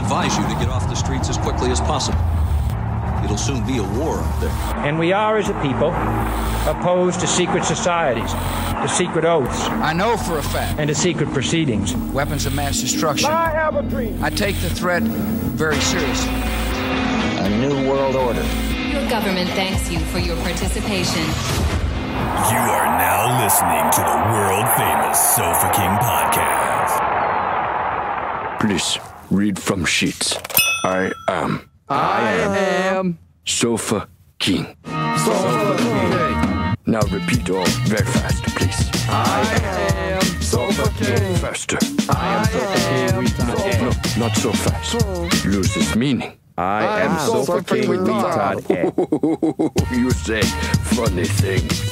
advise you to get off the streets as quickly as possible. It'll soon be a war out there. And we are, as a people, opposed to secret societies, to secret oaths. I know for a fact. And to secret proceedings. Weapons of mass destruction. I have a dream. I take the threat very seriously. A new world order. Your government thanks you for your participation. You are now listening to the world-famous Sofa King podcast. Please, read from sheets. I am Sofa King. Sofa King. Now repeat all very fast, please. I am Sofa King. Faster. I am Sofa King. No, not so fast. Loses meaning. I am Sofa King. You say funny things.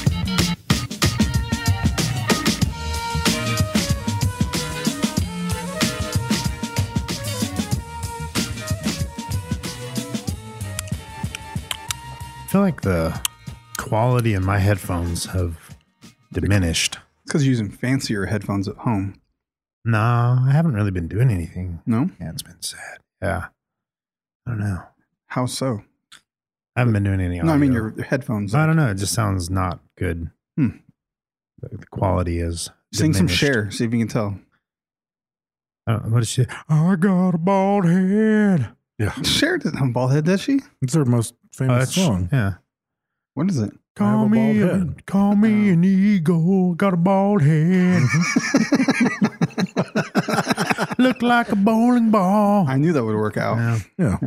I feel like the quality in my headphones have diminished. Because you're using fancier headphones at home. No, I haven't really been doing anything. No? Yeah, it's been sad. Yeah. I don't know. How so? I haven't been doing any audio. No, I mean your headphones. I don't know. It just sounds not good. The quality is Sing some diminished. Cher. See if you can tell. What is she? I got a bald head. Yeah. Cher doesn't have a bald head, does she? It's her most famous song. Yeah. What is it? Call me an eagle. Got a bald head. Look like a bowling ball. I knew that would work out. Yeah.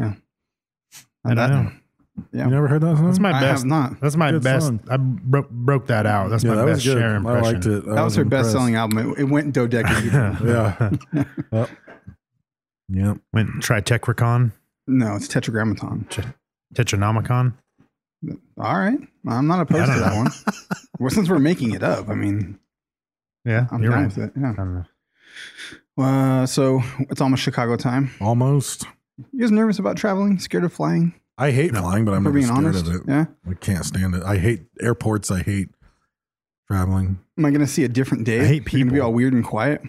I don't know. Yeah. You never heard that song? That's my I best. have not. That's my Good best. song. I broke that out. That's Yeah, my that was best good. Cher impression. I liked it. That was her best-selling album. It went dodecagon. Yeah. Yep. Went Tritetracon. No, it's Tetragrammaton. Tetranomicon. All right. I'm not opposed to that one. Well, since we're making it up, I mean, Yeah, I'm you're fine right. with it. Yeah. I don't know. So it's almost Chicago time. Almost. You guys nervous about traveling? Scared of flying? I hate flying, but I'm For never being scared honest, of it. yeah. I can't stand it. I hate airports. I hate traveling. Am I going to see a different day? I hate You're going to be people. all weird and quiet?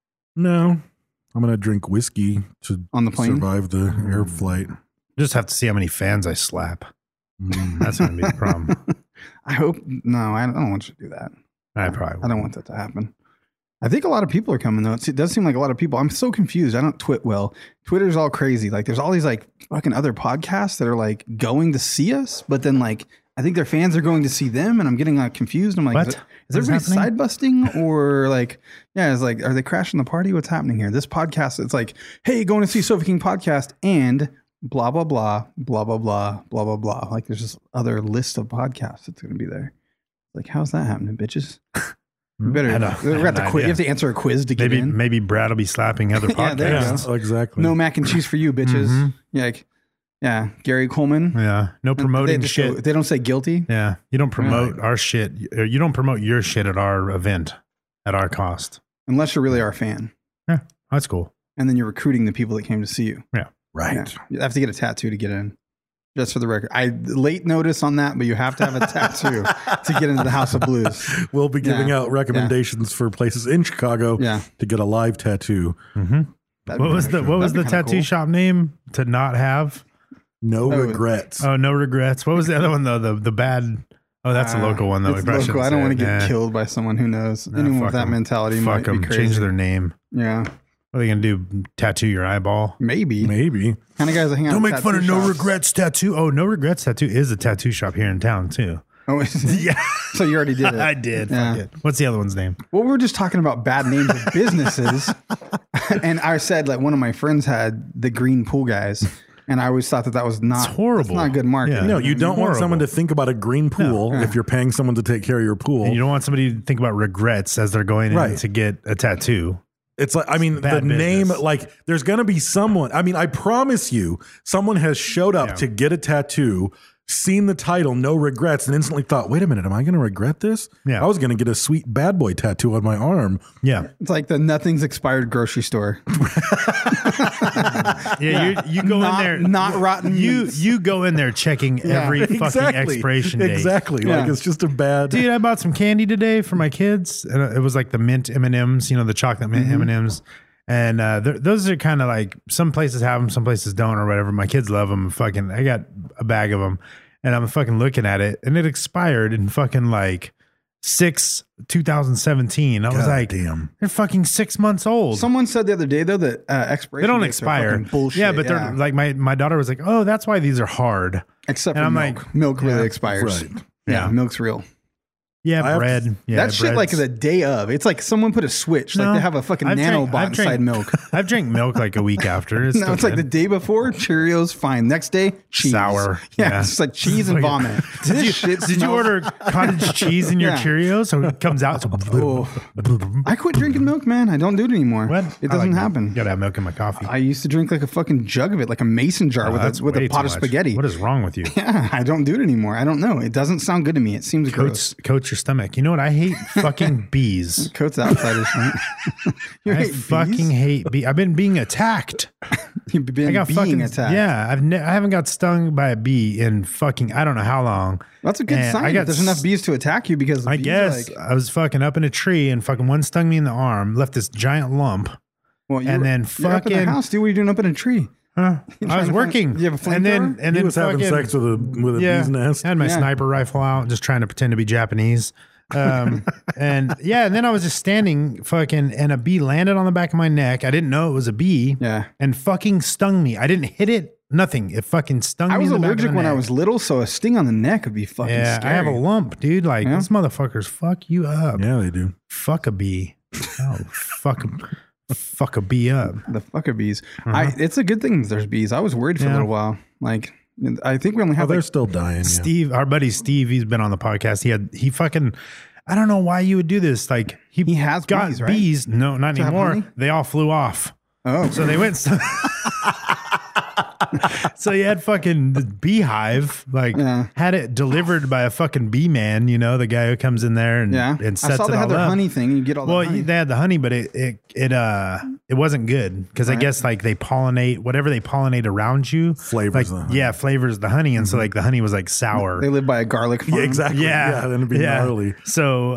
No. I'm going to drink whiskey to On the plane? survive the air flight. Just have to see how many fans I slap. That's going to be the problem. I hope. No, I don't want you to do that. I probably I don't want that to happen. I think a lot of people are coming though. It does seem like a lot of people. I'm so confused. I don't twit well. Twitter's all crazy. Like there's all these like fucking other podcasts that are like going to see us, but then like I think their fans are going to see them, and I'm getting confused. I'm like, What? is What's everybody happening? side busting or like, yeah, it's like, are they crashing the party? What's happening here? This podcast, it's like, hey, going to see Sofa King podcast and blah blah blah blah blah blah blah blah blah. Like there's this other list of podcasts that's going to be there. Like, how's that happening, bitches? You better. I don't- We have to I have no quiz. You idea. have to answer a quiz to get in. Maybe Brad will be slapping other Yeah, there you podcasts. go. Exactly. No mac and cheese for you, bitches. Mhm. Yeah, like, yeah. Gary Coleman. Yeah. No promoting they shit. They don't say guilty. Yeah. You don't promote our shit. You don't promote your shit at our event at our cost. Unless you're really our fan. Yeah. That's cool. And then you're recruiting the people that came to see you. Yeah. Right. Yeah. You have to get a tattoo to get in. Just for the record. I late notice on that, but you have to have a tattoo to get into the House of Blues. We'll be giving Yeah. out recommendations for places in Chicago to get a live tattoo. Mm-hmm. That'd What be was kinda the cool. what was the That'd be kinda tattoo cool. shop name to not have? No regrets. Oh, no regrets. What was the other one though? The bad. Oh, that's a local one though. It's local. I don't want to get killed by someone who knows. Anyone with that mentality might Fuck be them. crazy. Change their name. Yeah. What are they gonna do? Tattoo your eyeball? Maybe. Kind of guys that hang out. Don't at make fun of tattoo No shops. Regrets Tattoo. Oh, No Regrets Tattoo is a tattoo shop here in town too. Oh, is it? Yeah. So you already did it. I did. Yeah. Fuck it. What's the other one's name? Well, we were just talking about bad names of businesses. And I said, like, one of my friends had the Green Pool Guys. And I always thought that was not horrible. That's not good marketing. No, you don't want someone to think about a green pool No. if you're paying someone to take care of your pool. And you don't want somebody to think about regrets as they're going in Right. to get a tattoo. It's like, I mean, the Bad name, business. like, there's going to be someone. I mean, I promise you, someone has showed up to get a tattoo, seen the title, No Regrets, and instantly thought, wait a minute, am I going to regret this? Yeah. I was going to get a sweet bad boy tattoo on my arm. Yeah. It's like the nothing's expired grocery store. Yeah, you go Not- in there. not rotten meats. You go in there checking every fucking Exactly. expiration date. Exactly. Like, Yeah. it's just a bad. Dude, I bought some candy today for my kids, and it was like the mint M&Ms, the chocolate mint M&Ms, And those are kind of like, some places have them, some places don't, or whatever. My kids love them. Fucking, I got a bag of them, and I'm fucking looking at it, and it expired in fucking like 2017. I was God like, damn. they're fucking 6 months old. Someone said the other day though that expiration They don't dates are expire. fucking bullshit. Yeah, but they're like, my daughter was like, oh, that's why these are hard. except and for I'm milk. like, Milk really yeah, expires. right. Yeah, Yeah. milk's real. Yeah, I have bread. to- Yeah, that shit like bread's- the day of. It's like someone put a switch. Like No, they have a fucking I've nanobot drank- inside milk. I've drank milk like a week after. It's No, still it's like the good. day before, Cheerios, fine. Next day, cheese. Sour. Yeah, Yeah. it's just like cheese and vomit. This shit Did you smells- order cottage cheese in your Yeah. Cheerios? So it comes out. So Oh. I quit drinking milk, man. I don't do it anymore. What? It I doesn't like milk. happen. Gotta have milk in my coffee. I used to drink like a fucking jug of it, like a mason jar with That's a way pot too of much. spaghetti. What is wrong with you? Yeah, I don't do it anymore. I don't know. It doesn't sound good to me. It seems gross. Coats your stomach. You know what? I hate fucking bees. Coats outsiders. Right? You I hate fucking bees? hate bees. I've been being attacked. You've been I got being fucking attacked. Yeah, I haven't got stung by a bee in fucking I don't know how long. That's a good And sign. I got There's enough bees to attack you because I bees are guess like, I was fucking up in a tree and fucking one stung me in the arm, left this giant lump. well, and then you're up in the fucking- house, dude. What are you doing up in a tree? Huh? You I trying was to working. find- you have a and then flamethrower? and He then was having fucking- sex with a bee's nest. I had my Yeah. sniper rifle out, just trying to pretend to be Japanese. And then I was just standing fucking, and a bee landed on the back of my neck. I didn't know it was a bee. Yeah. And fucking stung me. I didn't hit it. Nothing. It fucking stung I me. was in the back of allergic the when I neck. was little, so a sting on the neck would be fucking Yeah, scary. I have a lump, dude. Like Yeah. these motherfuckers fuck you up. Yeah, they do. Fuck a bee. Oh, fuck a bee up. The fucker bees. It's a good thing that there's bees. I was worried for a Yeah. little while. Like, I think we only Oh, have they're like, still dying. Yeah. Steve, our buddy Steve, he's been on the podcast. He fucking, I don't know why you would do this. Like He has got bees, right? bees. No, not To have anymore. honey? They all flew off. oh, So they went. So you had fucking the beehive, like Yeah. had it delivered by a fucking bee man, you know, the guy who comes in there and, yeah. and I sets saw it they had all their up. honey thing. You get all the Well, honey. they had the honey, but it wasn't good because I Right. guess like they pollinate whatever they pollinate around you, Flavors like the honey. yeah, flavors the honey, and so like the honey was like sour. They live by a garlic farm. Yeah, exactly. Yeah, then it'd be gnarly. So,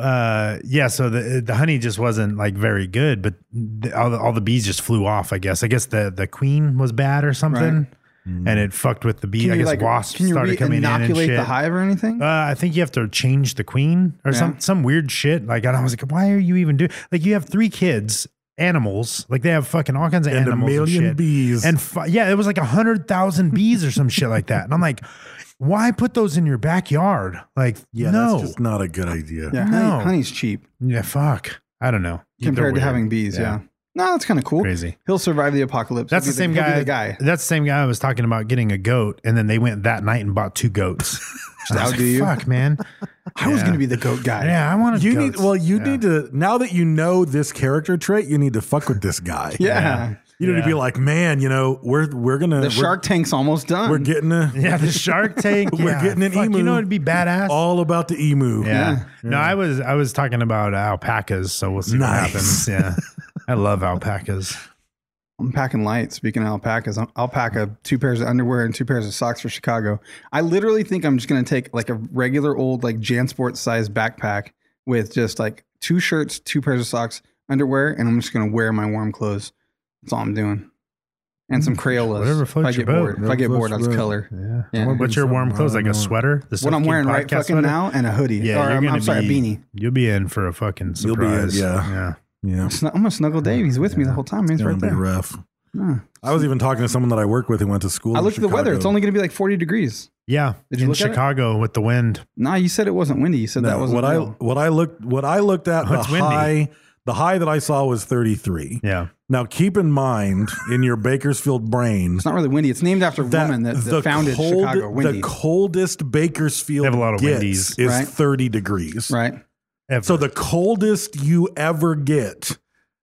so the honey just wasn't like very good, but all the bees just flew off. I guess the queen was bad or something, and it fucked with the bee. Can I you, guess like, wasps can you started coming in and inoculate shit. the hive or anything? I think you have to change the queen or Yeah. some weird shit. Like, and I was like, why are you even doing? Like, you have 3 kids. Animals, like they have fucking all kinds of And a animals, million and shit. bees. and it was like 100,000 bees or some shit like that. And I'm like, why put those in your backyard? Like, Yeah, no, that's just not a good idea. yeah, no. honey's cheap yeah, fuck, I don't know. compared to They're having weird. bees. Yeah. No, that's kind of cool. Crazy. He'll survive the apocalypse. That's He'll the be same he'll be guy. the guy. That's the same guy I was talking about getting a goat, and then they went that night and bought 2 goats. I was How like, do you? fuck, man. I was Yeah. going to be the goat guy. Yeah, I wanted You goats. need to now that you know this character trait, you need to fuck with this guy. Yeah. You need to be like, man, we're gonna The Shark Tank's almost done. we're getting Yeah, the Shark Tank. We're yeah, getting an fuck, emu. You know, it'd be badass. all about the emu. Yeah. No, I was talking about alpacas, so we'll see Nice. what happens. Yeah. I love alpacas. I'm packing light. Speaking of alpacas, I'll pack 2 pairs of underwear and 2 pairs of socks for Chicago. I literally think I'm just going to take like a regular old like JanSport size backpack with just like 2 shirts, 2 pairs of socks, underwear, and I'm just going to wear my warm clothes. That's all I'm doing. And some Crayolas. Whatever if I floats get your boat. bored. If I get Whatever bored, I'll just floats color. your Yeah. Yeah. What's your warm something, clothes? I Like don't a know. sweater? The What I'm Soft wearing King right podcast fucking sweater? now and a hoodie. Yeah, Or, I'm sorry, a beanie. You'll be in for a fucking You'll be in, surprise. yeah. Yeah. I'm going to snuggle Dave. He's with me the whole time. He's It's right gonna be there. rough. Yeah. I was even talking to someone that I work with who went to school. I in looked at the weather. Chicago. It's only going to be like 40 degrees. Yeah. Did you in look at it? Chicago with the wind. Nah, you said it wasn't windy. You said that No, wasn't real. what I looked at Oh, it's windy. the high that I saw was 33. Yeah. Now keep in mind in your Bakersfield brain It's not really windy. It's named after a woman that founded Chicago. Windy. The coldest Bakersfield They have a lot of gets windies. is Right. 30 degrees. right? Ever. So the coldest you ever get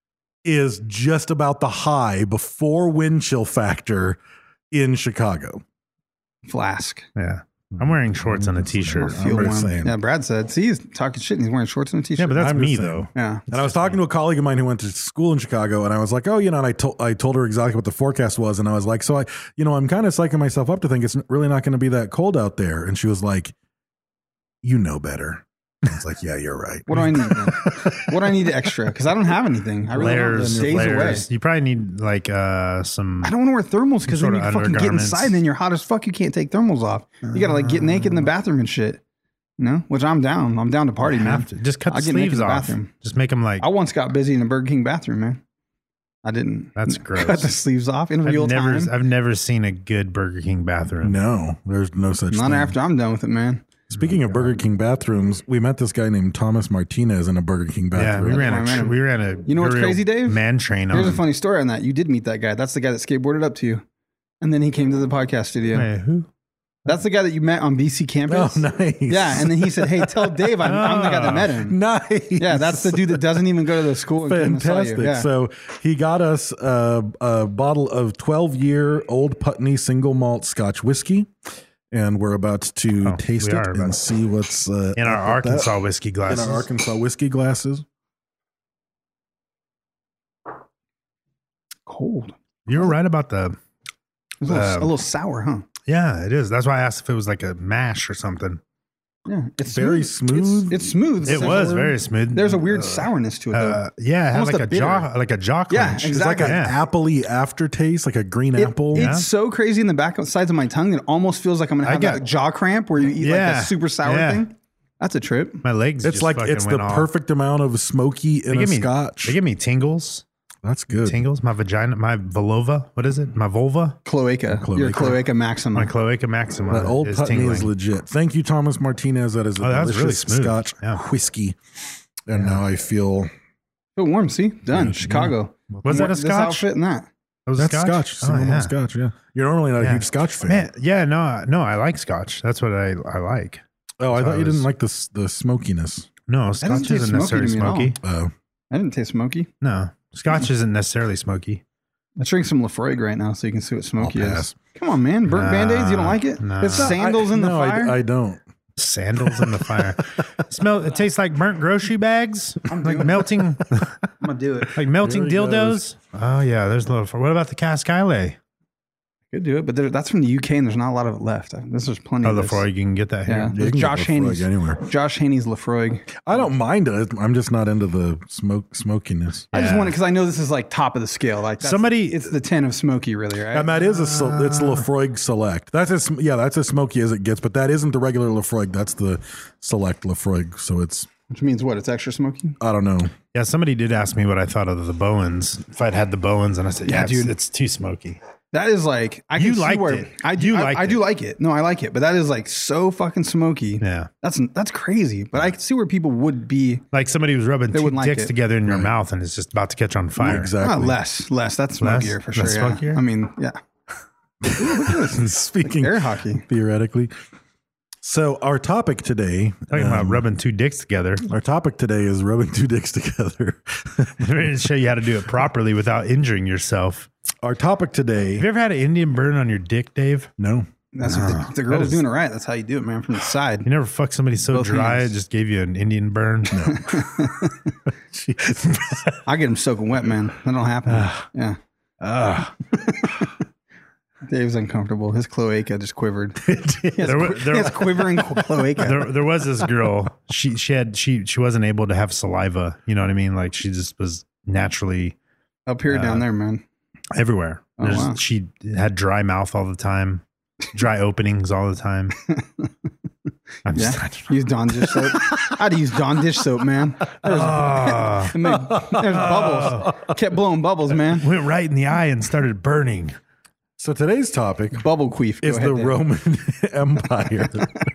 is just about the high before wind chill factor in Chicago. Flask. yeah. I'm wearing shorts and a t-shirt. Feel just warm. saying. Yeah, Brad said. See, he's talking shit and he's wearing shorts and a t-shirt. Yeah, but that's I'm me just saying. though. yeah. And I was talking to a colleague of mine who went to school in Chicago, and I was like, "Oh, and I told her exactly what the forecast was, and I was like, so I'm kind of psyching myself up to think it's really not going to be that cold out there." And she was like, "You know better." I was like, yeah, you're right. What do I need then? What do I need extra? Because I don't have anything. I really don't. It stays away. You probably need like some. I don't want to wear thermals because then sort you of fucking get undergarments. inside and then you're hot as fuck. You can't take thermals off. You got to like get naked in the bathroom and shit. You know, which I'm down. I'm down to party, man. Just cut the I'll get naked sleeves in the off. bathroom. Just make them like. I once got busy in a Burger King bathroom, man. I didn't. That's gross. Cut the sleeves off in real time. I've never seen a good Burger King bathroom. No, there's no such Not thing. after I'm done with it, man. Speaking of Burger King bathrooms, we met this guy named Thomas Martinez in a Burger King Yeah, bathroom. we ran a. You know what's real crazy, Dave? Man train on. Here's a funny story on that. You did meet that guy. That's the guy that skateboarded up to you. And then he came to the podcast studio. Wait, who? That's the guy that you met on BC campus. Oh, nice. Yeah. And then he said, hey, tell Dave I'm the guy that met him. Nice. Yeah, that's the dude that doesn't even go to the school. And came and saw you. Fantastic. Yeah. So he got us a bottle of 12-year Old Putney single malt Scotch whiskey, and we're about to taste it and see what's in our Arkansas whiskey glasses. In our Arkansas whiskey glasses. Cold. You were right about the. It's a little sour, huh? Yeah, it is. That's why I asked if it was like a mash or something. Yeah, it's very smooth. It's smooth. It was very smooth. There's a weird sourness to it, though. Yeah, it had Almost like a jaw Yeah, crunch. exactly. It's like an appley aftertaste, like a green apple. It's so crazy in the back sides of my tongue that it almost feels like I'm gonna have that jaw cramp where you eat like a super sour thing. That's a trip. My legs. It's just like fucking it's the went off. perfect amount of smoky in a Scotch. They give me tingles. That's good. Tingles. My vagina. My vulva. What is it? My vulva. Cloaca. Your cloaca maxima. My cloaca maxima. That Old Putney tingling. is legit. Thank you, Thomas Martinez. That is a that's delicious really smooth. Scotch whiskey. And now I feel warm. See, done. Chicago. Was that a This Scotch? outfit and that. That's Scotch. Single malt Scotch. Yeah, you're normally not a huge Scotch fan. Man, yeah, no, I like Scotch. That's what I like. Oh, I So thought you didn't like the smokiness. No, That doesn't Scotch taste isn't necessarily smoky to me at all. smoky. Oh, I didn't taste smoky. No, Scotch isn't necessarily smoky. Let's drink some Lafroig right now so you can see what smoky I'll is. pass. Come on, man. Burnt Band-Aids? You don't like it? Nah. It's sandals in the fire? I don't. Sandals in the fire. It tastes like burnt grocery bags. Like melting, I'm going to do it. like melting There he dildos. Oh yeah, there's a little. What about the Cask Isle? Could do it, but that's from the UK and there's not a lot of it left. There's plenty Oh, of this. Lafroig, you can get that Yeah, here. You can Josh get Lafroig Haney's anywhere. Josh Haney's Lafroig. I don't mind it. I'm just not into the smokiness. I just want it because I know this is like top of the scale. Like it's the 10 of smoky, really, right? And that is it's Lafroig Select. That's as smoky as it gets, but that isn't the regular Lafroig. That's the Select Lafroig. So Which means what? It's extra smoky. I don't know. Yeah, somebody did ask me what I thought of the Bowens. If I'd had the Bowens, and I said, Yeah, "Yeah, dude. it's too smoky." That is like You liked it. I do. You I liked do it. like it. No, I like it, but that is like so fucking smoky. Yeah, That's crazy. But I can see where people would be. like somebody was rubbing They two wouldn't like dicks it. together in your mouth, and it's just about to catch on fire. Exactly. Less. That's smokier for sure. Less Yeah. smokier? I mean, yeah. Speaking Air hockey. theoretically. So our topic today, Talking about rubbing two dicks together. our topic today is rubbing two dicks together. I'm ready to show you how to do it properly without injuring yourself. Our topic today, Have you ever had an Indian burn on your dick, Dave? no. That's what the girl's doing it right. That's how you do it, man. From the side. You never fucked somebody so Both dry hands. it just gave you an Indian burn? No. I get them soaking wet, man. That don't happen. Yeah. Dave's uncomfortable. His cloaca just quivered. He has quivering cloaca. There was this girl. She wasn't able to have saliva. You know what I mean? Like she just was naturally Up here, down there, man. everywhere. Oh, wow. She had dry mouth all the time, dry openings all the time. I'm Yeah. just, Use Dawn dish soap. I'd use Dawn dish soap, man. There's bubbles. Kept blowing bubbles, man. went right in the eye and started burning. So today's topic Bubble queef. Go is ahead, the Dave. Roman Empire.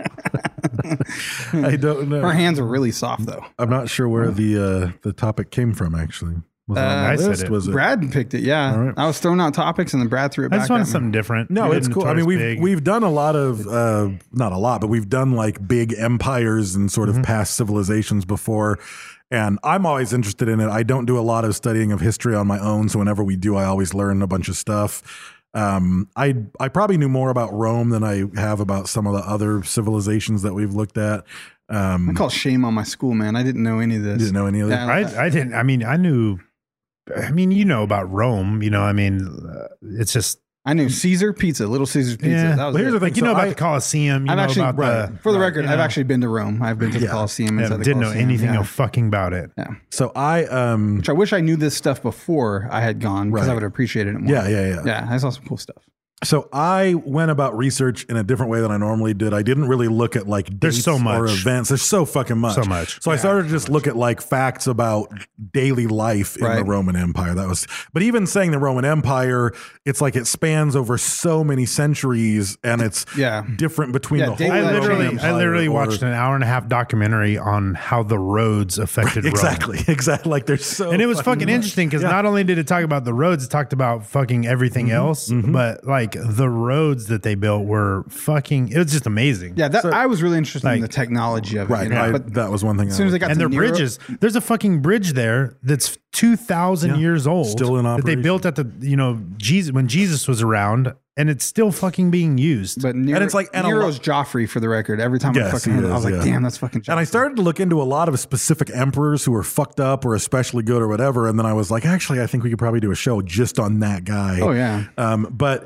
I don't know. Her hands are really soft, though. I'm not sure where the topic came from. Actually, was it on I the said list? it. Was it? Brad picked it, yeah. All right. I was throwing out topics and then Brad threw it I back just wanted at me. something different. No, We it's didn't cool. I mean, Taurus big. we've done a lot of not a lot, but we've done like big empires and sort of past civilizations before. And I'm always interested in it. I don't do a lot of studying of history on my own, so whenever we do, I always learn a bunch of stuff. I probably knew more about Rome than I have about some of the other civilizations that we've looked at. I call shame on my school, man. I didn't know any of this. Didn't know any of that? I didn't. I mean, I knew. I mean, you know about Rome. You know, I mean, it's just I knew Caesar Pizza, Little Caesar's Pizza. Yeah. That was Well, here's it. the thing. Like, you know So about I- the Coliseum. You I've know actually, about for the record, you I've know. actually been to Rome. I've been to the Coliseum. Yeah, Inside the didn't know Coliseum. anything Yeah. fucking about it. Yeah. So I Which I wish I knew this stuff before I had gone because I Right. would have appreciated it more. Yeah. Yeah, I saw some cool stuff. So I went about research in a different way than I normally did. I didn't really look at like There's dates so or much. events. There's so fucking much. So much. So I started to just look at like facts about daily life in the Right. Roman Empire. But even saying the Roman Empire, it's like it spans over so many centuries and it's Yeah. different between Yeah, the whole daily life Roman changes. Empire I literally or- watched an 1.5-hour documentary on how the roads affected Rome. Exactly. Like there's so And it was fucking much. interesting because Yeah. not only did it talk about the roads, it talked about fucking everything else, but like the roads that they built were fucking, it was just amazing. Yeah, I was really interested in like- the technology of it. Right. you know, but that was one thing. as soon as I got And to their Nero- bridges, there's a fucking bridge there that's 2,000 years old. Still in that they operation. built at the, Jesus, when Jesus was around, and it's still fucking being used. But Nero, And it's like- and a Nero's lot- Joffrey for the record. Every time I Yes, fucking he heard it, I is, was like, yeah. damn, that's fucking Joffrey. And I started to look into a lot of specific emperors who were fucked up or especially good or whatever. And then I was like, actually, I think we could probably do a show just on that guy. Oh, yeah. But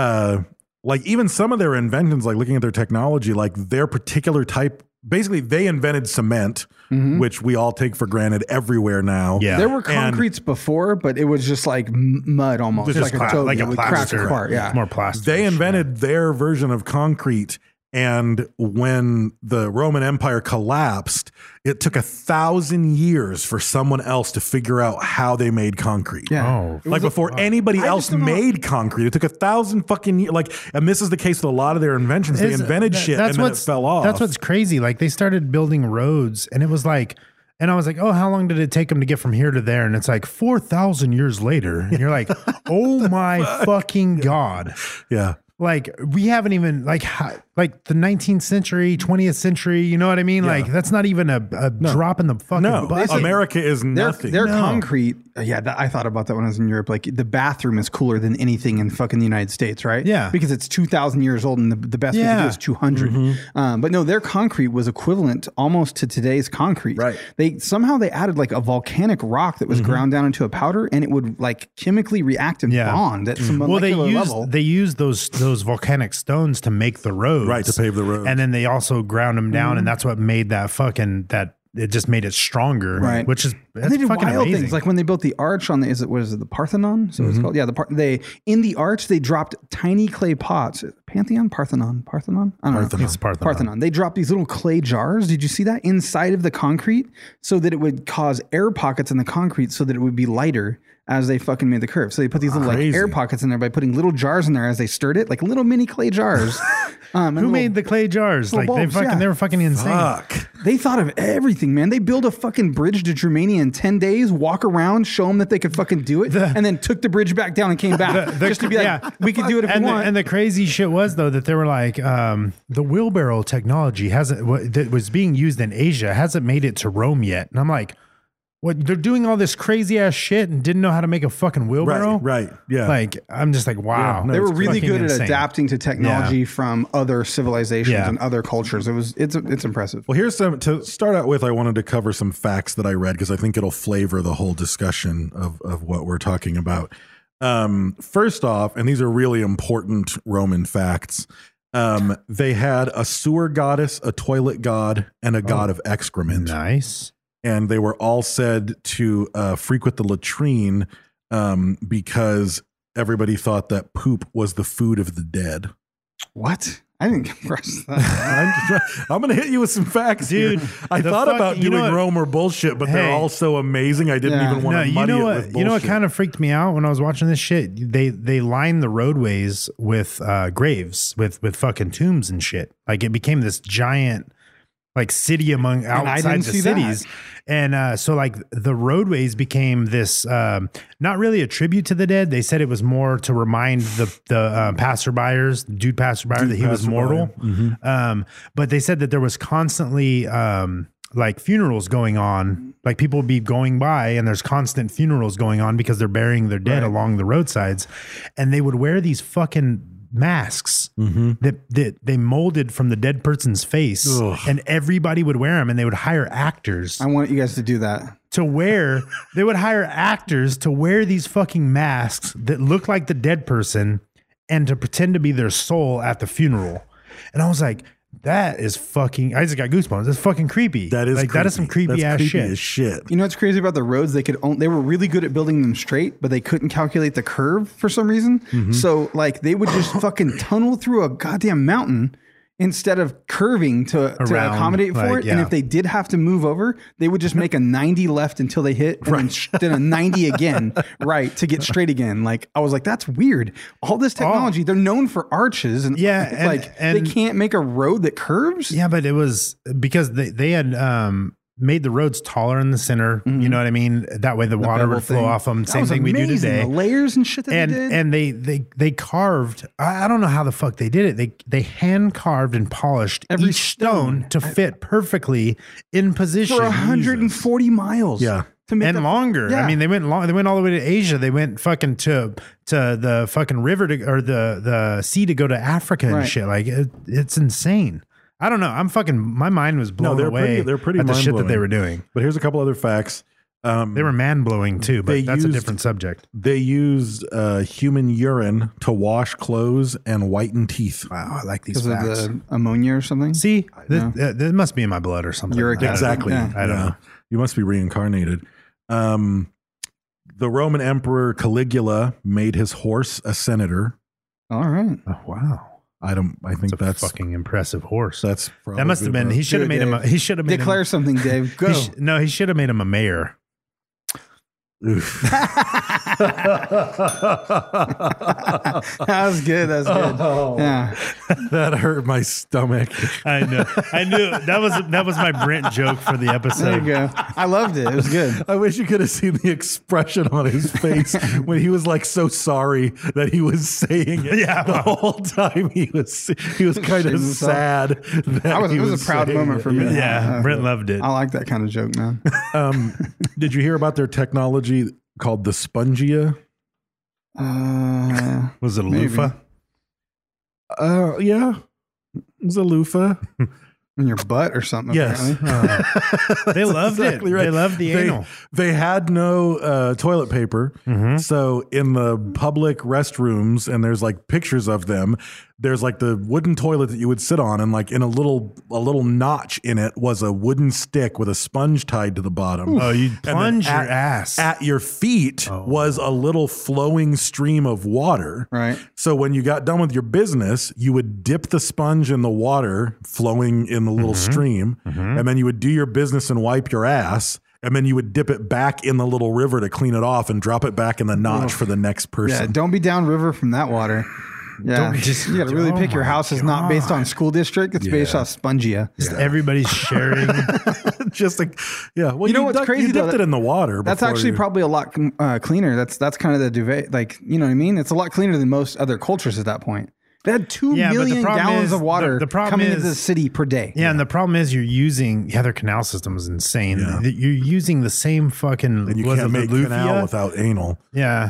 like even some of their inventions, like looking at their technology, like their particular type, basically they invented cement, which we all take for granted everywhere now. Yeah. There were And- concretes before, but it was just like mud almost. Just like pla- a toad. like It a would crack plaster. apart. Yeah. More plastic. They invented their version of concrete. And when the Roman Empire collapsed, it took 1,000 years for someone else to figure out how they made concrete. Yeah. Oh, It Like was a- before anybody I else just don't know- made concrete, it took 1,000 fucking years. Like, and this is the case with a lot of their inventions. They It's- invented that- shit and then it fell off. That's what's crazy. Like they started building roads, and it was like, and I was like, oh, how long did it take them to get from here to there? And it's like 4,000 years later, and you're like, oh my fucking god. Yeah. Like we haven't even like the 19th century, 20th century. You know what I mean? Yeah. Like that's not even a drop in the fucking No, bucket. America is nothing. Their No. concrete, I thought about that when I was in Europe. Like the bathroom is cooler than anything in fucking the United States, right? Yeah. because it's 2,000 years old, and the best we can do Yeah. is 200. But no, their concrete was equivalent almost to today's concrete. Right. They added like a volcanic rock that was ground down into a powder, and it would like chemically react and Yeah. bond at some Well, molecular level. they used those volcanic stones to make the roads, Right, to pave the roads. and then they also ground them down, and that's what made that it just made it stronger, Right. Which is And that's they did fucking wild amazing. things, like when they built the arch on the Parthenon. So it's called, they in the arch they dropped tiny clay pots. Parthenon. I don't know. It's Parthenon. They dropped these little clay jars. Did you see that inside of the concrete, so that it would cause air pockets in the concrete, so that it would be lighter as they fucking made the curve. So they put these little like Crazy. air pockets in there by putting little jars in there as they stirred it, like little mini clay jars. Who made the clay jars? Like little bulbs, they were fucking insane. Fuck. They thought of everything, man. They built a fucking bridge to Germania in 10 days, walk around, show them that they could fucking do it, and then took the bridge back down and came back just to be like, we could do it if we want. And the crazy shit was though that they were like, the wheelbarrow technology that was being used in Asia hasn't made it to Rome yet. And I'm like, what? They're doing all this crazy ass shit and didn't know how to make a fucking wheelbarrow? Right. Yeah. Like I'm just like, wow. Yeah, no, They were it's really fucking good at insane. adapting to technology Yeah. from other civilizations Yeah. and other cultures. It's impressive. Well, here's some to start out with. I wanted to cover some facts that I read because I think it'll flavor the whole discussion of what we're talking about. First off, and these are really important Roman facts. They had a sewer goddess, a toilet god, and a god of excrement. Nice. And they were all said to frequent the latrine because everybody thought that poop was the food of the dead. What? I didn't come across that. I'm going to hit you with some facts, Dude, here. I the thought about fucking- you know doing what? Rome or bullshit, but they're Hey. all so amazing. I didn't Yeah. even want No, to you muddy know it what? with bullshit. You know what kind of freaked me out when I was watching this shit? They lined the roadways with graves, with fucking tombs and shit. Like it became this giant like city among I outside didn't the see that. cities. And so like the roadways became this not really a tribute to the dead. They said it was more to remind the passerbyers, dude passerby, that he was passerby. mortal. But they said that there was constantly like funerals going on. Like people would be going by and there's constant funerals going on because they're burying their dead along the roadsides. And they would wear these fucking masks that they molded from the dead person's face. Ugh. And everybody would wear them, and they would hire actors I want you guys to do that. to wear, they would hire actors to wear these fucking masks that look like the dead person and to pretend to be their soul at the funeral. And I was like, that is fucking, I just got goosebumps. That's fucking creepy. That is like, that is some creepy ass creepy shit. as shit. You know what's crazy about the roads? They were really good at building them straight, but they couldn't calculate the curve for some reason. Mm-hmm. So like they would just fucking tunnel through a goddamn mountain instead of curving to Around, accommodate for like, it. And yeah. if they did have to move over, they would just make a 90 left until they hit and then a 90 again, right, to get straight again. Like I was like, that's weird. All this technology, they're known for arches and Yeah, it's and- like and- they can't make a road that curves. Yeah, but it was because they had made the roads taller in the center. You know what I mean? That way the water bevel would flow thing. off them. That Same was thing we do amazing. today. The layers and shit that and they did. and they carved. I don't know how the fuck they did it. They hand carved and polished Every each stone to fit perfectly in position for 140 miles. Yeah. To make and that- longer. Yeah. I mean, they went long. They went all the way to Asia. They went fucking to the fucking river or the sea to go to Africa and Right. shit. Like it's insane. I don't know. My mind was blown away. They're pretty at the shit that mind-blowing. they were doing. But here's a couple other facts. They were man blowing too, but They that's a used- different subject. They used human urine to wash clothes and whiten teeth. Wow, I like these because of facts. the ammonia or something. See, this must be in my blood or something. Uric I don't know. Exactly. Yeah. I don't know. You must be reincarnated. The Roman Emperor Caligula made his horse a senator. All right. Oh wow, I think it's a that's fucking impressive horse. that's probably That must have been. good He should have Do it, made him. Dave. He should have made Declare him. something, Dave. Go. No, he should have made him a mayor. Oof. That was good. That was good. Yeah. That hurt my stomach. I know. I knew that was my Brent joke for the There episode. you go. I loved it. It was good. I wish you could have seen the expression on his face when he was like so sorry that he was saying it. Yeah. The whole time he was kind of Shaming himself. sad. That It was a proud saying moment it. for me. Yeah, Brent loved it. I like that kind of joke, man. Did you hear about their technology called the Spongia? Was it a Maybe. loofah? Yeah. It was a loofah. In your butt or something. Yes. Apparently. They loved Exactly it. right. They loved the anal. They had no toilet paper. Mm-hmm. So in the public restrooms, and there's like pictures of them, there's like the wooden toilet that you would sit on, and like in a little notch in it was a wooden stick with a sponge tied to the bottom. Oh, you And then plunge your ass. At your feet was a little flowing stream of water. Right. So when you got done with your business, you would dip the sponge in the water flowing in the little stream, and then you would do your business and wipe your ass. And then you would dip it back in the little river to clean it off and drop it back in the notch for the next Yeah. person. Don't be downriver from that water. Yeah. Don't- just- you got to really oh pick your my house is not based on school district. It's based off Spongia. Just everybody's sharing. Just like, yeah. Well, You know what's crazy, You dipped though? it in the water. That's before actually you- probably a lot cleaner. That's kind of the duvet. Like, you know what I mean? It's a lot cleaner than most other cultures at that point. They had 2 Yeah, but the million problem gallons is- of water the problem coming is- into the city per day. Yeah, and the problem is you're using their canal system is insane. Yeah. You're using the same fucking. And you was can't it make Lufia? canal without anal. Yeah.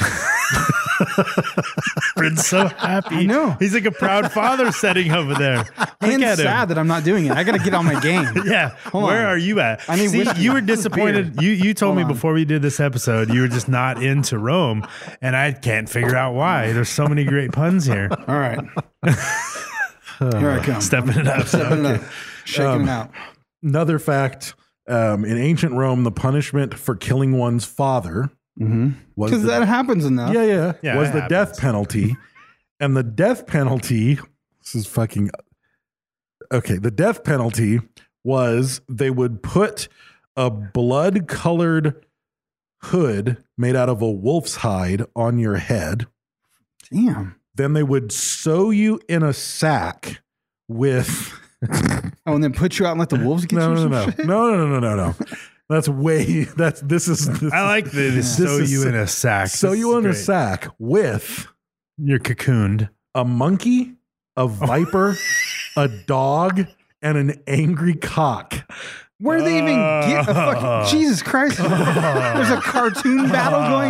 Brent's so happy. I know. He's like a proud father sitting over there. Look And at him. sad that I'm not doing it. I got to get on my game. Yeah. Hold Where on. are you at? I need See, whiskey. you were disappointed. You told Hold me on. before we did this episode, you were just not into Rome. And I can't figure out why. There's so many great puns here. All right. Here I come. Stepping it up. Stepping it up. Shaking it out. Another fact: in ancient Rome, the punishment for killing one's father was Because the- that happens enough. Yeah, was it the happens. death penalty, and the death penalty. This is fucking okay. The death penalty was they would put a blood-colored hood made out of a wolf's hide on your head. Damn. Then they would sew you in a sack with Oh, and then put you out and let the wolves get you? or some shit? no. That's way. This is. I like that they sew is- you in a sack. Sew This you is in a great. sack with You're cocooned. a monkey, a viper, a dog, and an angry cock. Where do they even get a fucking Jesus Christ? There's a cartoon battle going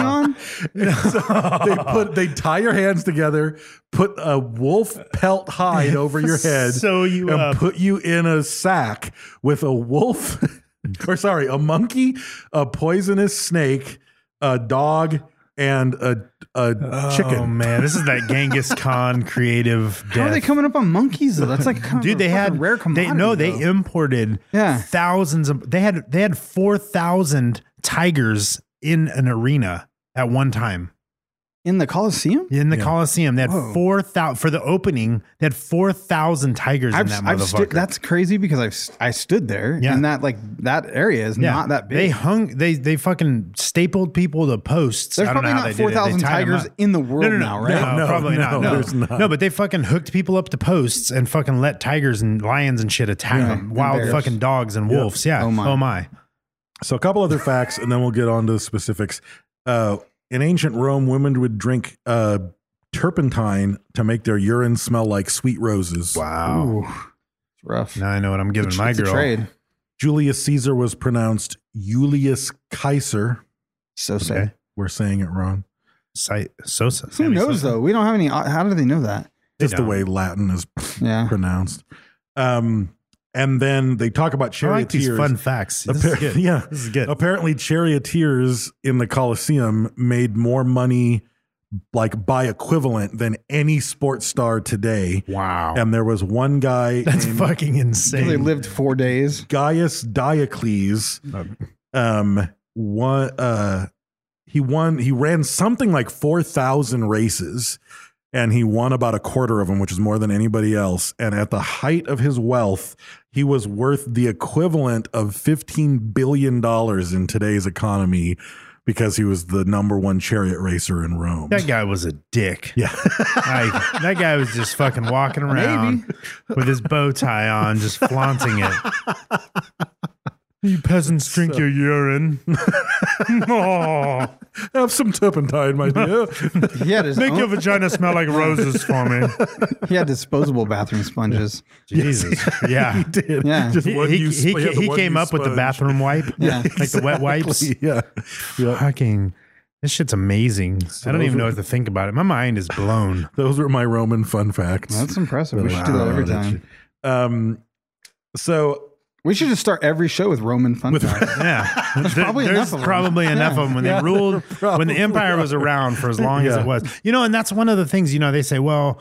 on. They tie your hands together, put a wolf pelt hide over your head, Sew you and up. put you in a sack with a wolf, a monkey, a poisonous snake, a dog, and a chicken. Oh man, this is that Genghis Khan creative death. How are they coming up on monkeys though? That's like kind of Dude, they had rare commodity. they imported thousands of. They had 4,000 tigers in an arena at one time. In the Coliseum? In the Coliseum, they had 4,000 for the opening. They had 4,000 tigers in that motherfucker. That's crazy because I stood there, and that area is not that big. They fucking stapled people to posts. There's I don't probably know how not they did it. 4,000 They tied them tigers up. in the world now, right? No, probably not. No, there's not. No, but they fucking hooked people up to posts and fucking let tigers and lions and shit attack them. and Wild bears. fucking dogs and wolves. Yeah. Oh my. So a couple other facts, and then we'll get on to the specifics. In ancient Rome, women would drink turpentine to make their urine smell like sweet roses. Wow. Ooh, it's rough. Now I know what I'm giving my It's a girl. trade. Julius Caesar was pronounced Julius Caesar. So Okay. sad. We're saying it wrong. Sosa. Who Sammy knows Sosa. though? We don't have any. How do they know that? Just the don't. way Latin is Yeah. pronounced. And then they talk about I like these charioteers. fun facts. This is good. Yeah, This is good. Apparently, charioteers in the Colosseum made more money, like by equivalent, than any sports star today. Wow. And there was one guy That's named fucking They insane. lived 4 days. Gaius Diocles. He ran something like 4,000 races, and he won about a quarter of them, which is more than anybody else. And at the height of his wealth, he was worth the equivalent of $15 billion in today's economy because he was the number one chariot racer in Rome. That guy was a dick. Yeah. Like, that guy was just fucking walking around with his bow tie on, just flaunting it. You peasants drink your urine. Oh, Have some turpentine, my dear. He had his make own- your vagina smell like roses for me. He had disposable bathroom sponges. Jesus. Yeah. He did. Yeah. Just He, one he, use- he, had the he one came use up with the sponge. bathroom wipe. Yeah. Like the wet wipes. Exactly, Yeah. Yeah. Fucking, this shit's amazing. I don't even know what to think about it. My mind is blown. Those were my Roman fun facts. That's impressive. We should do that every time. So We should just start every show with Roman fun facts. Yeah. probably There's enough of them. probably enough of them when they ruled, when the empire was around for as long as it was. And that's one of the things, they say, well,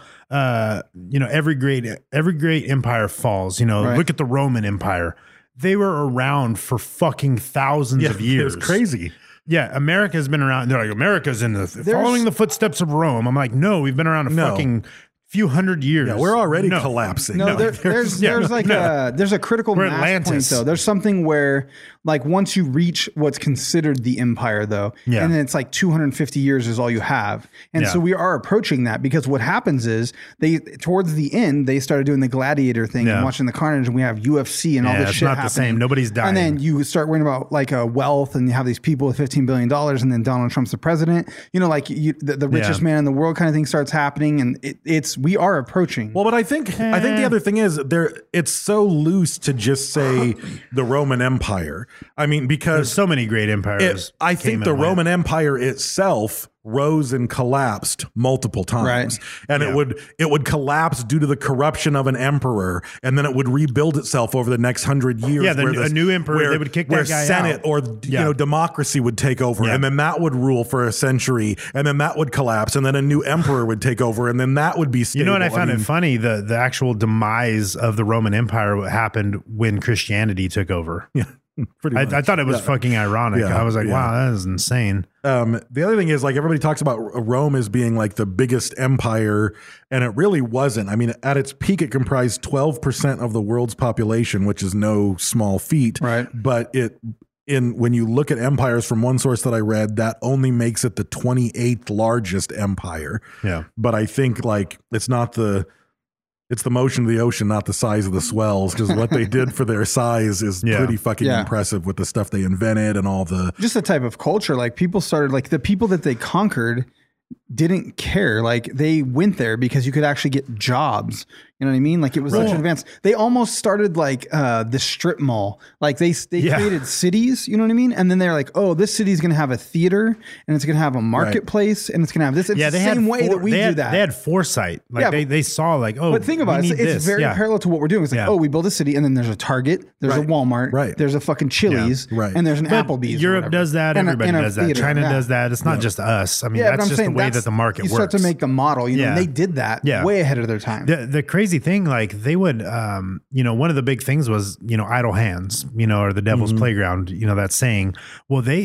every great empire falls, Right. look at the Roman Empire. They were around for fucking thousands of years. It was crazy. Yeah, America's been around. They're like, America's following the footsteps of Rome. I'm like, no, we've been around a fucking few hundred years. Yeah, we're already collapsing. No, there's a critical We're mass Atlantis. point though. There's something where like once you reach what's considered the empire though, Yeah. and then it's like 250 years is all you have. And Yeah. so we are approaching that because what happens is towards the end they started doing the gladiator thing and Yeah. watching the carnage, and we have UFC and all Yeah, this it's shit not the happening. same. Nobody's dying. And then you start worrying about like wealth, and you have these people with $15 billion, and then Donald Trump's the president. The richest Yeah. man in the world kind of thing starts happening, and we are approaching. Well, but I think the other thing is it's so loose to just say the Roman Empire. I mean, because There's so many great empires. I came think the and went. Roman Empire itself rose and collapsed multiple times, Right. and it would collapse due to the corruption of an emperor, and then it would rebuild itself over the next 100 years. Yeah, where a new emperor, they would kick that where guy Senate out. or Yeah. democracy would take over, Yeah. and then that would rule for a century, and then that would collapse, and then a new emperor would take over, and then that would be stable. You know what I found mean, it funny? The actual demise of the Roman Empire happened when Christianity took over. Yeah, pretty much. I thought it was fucking ironic. Yeah, I was like, yeah. wow, that is insane. The other thing is, like, everybody talks about Rome as being like the biggest empire, and it really wasn't. I mean, at its peak, it comprised 12% of the world's population, which is no small feat. Right. But when you look at empires from one source that I read, that only makes it the 28th largest empire. Yeah. But I think like it's the motion of the ocean, not the size of the swells, because what they did for their size is Yeah. pretty fucking Yeah. impressive with the stuff they invented and all the. Just the type of culture, like people started, like the people that they conquered didn't care. Like they went there because you could actually get jobs. You know what I mean? Like it was such an advance. They almost started like the strip mall. Like they created cities, you know what I mean? And then they're like, oh, this city's going to have a theater and it's going to have a marketplace and it's going to have this. It's the same way that we do that. They had foresight. Like they saw like, oh, but think about it. It's very parallel to what we're doing. It's like, oh, we build a city and then there's a Target, there's a Walmart, there's a fucking Chili's, and there's an Applebee's. Europe does that. Everybody does that. China does that. It's not just us. I mean, that's just the way that the market works. You start to make the model. You know, and they did that way ahead of their time. The crazy thing, like they would, one of the big things was, idle hands, or the devil's playground, that saying. Well, they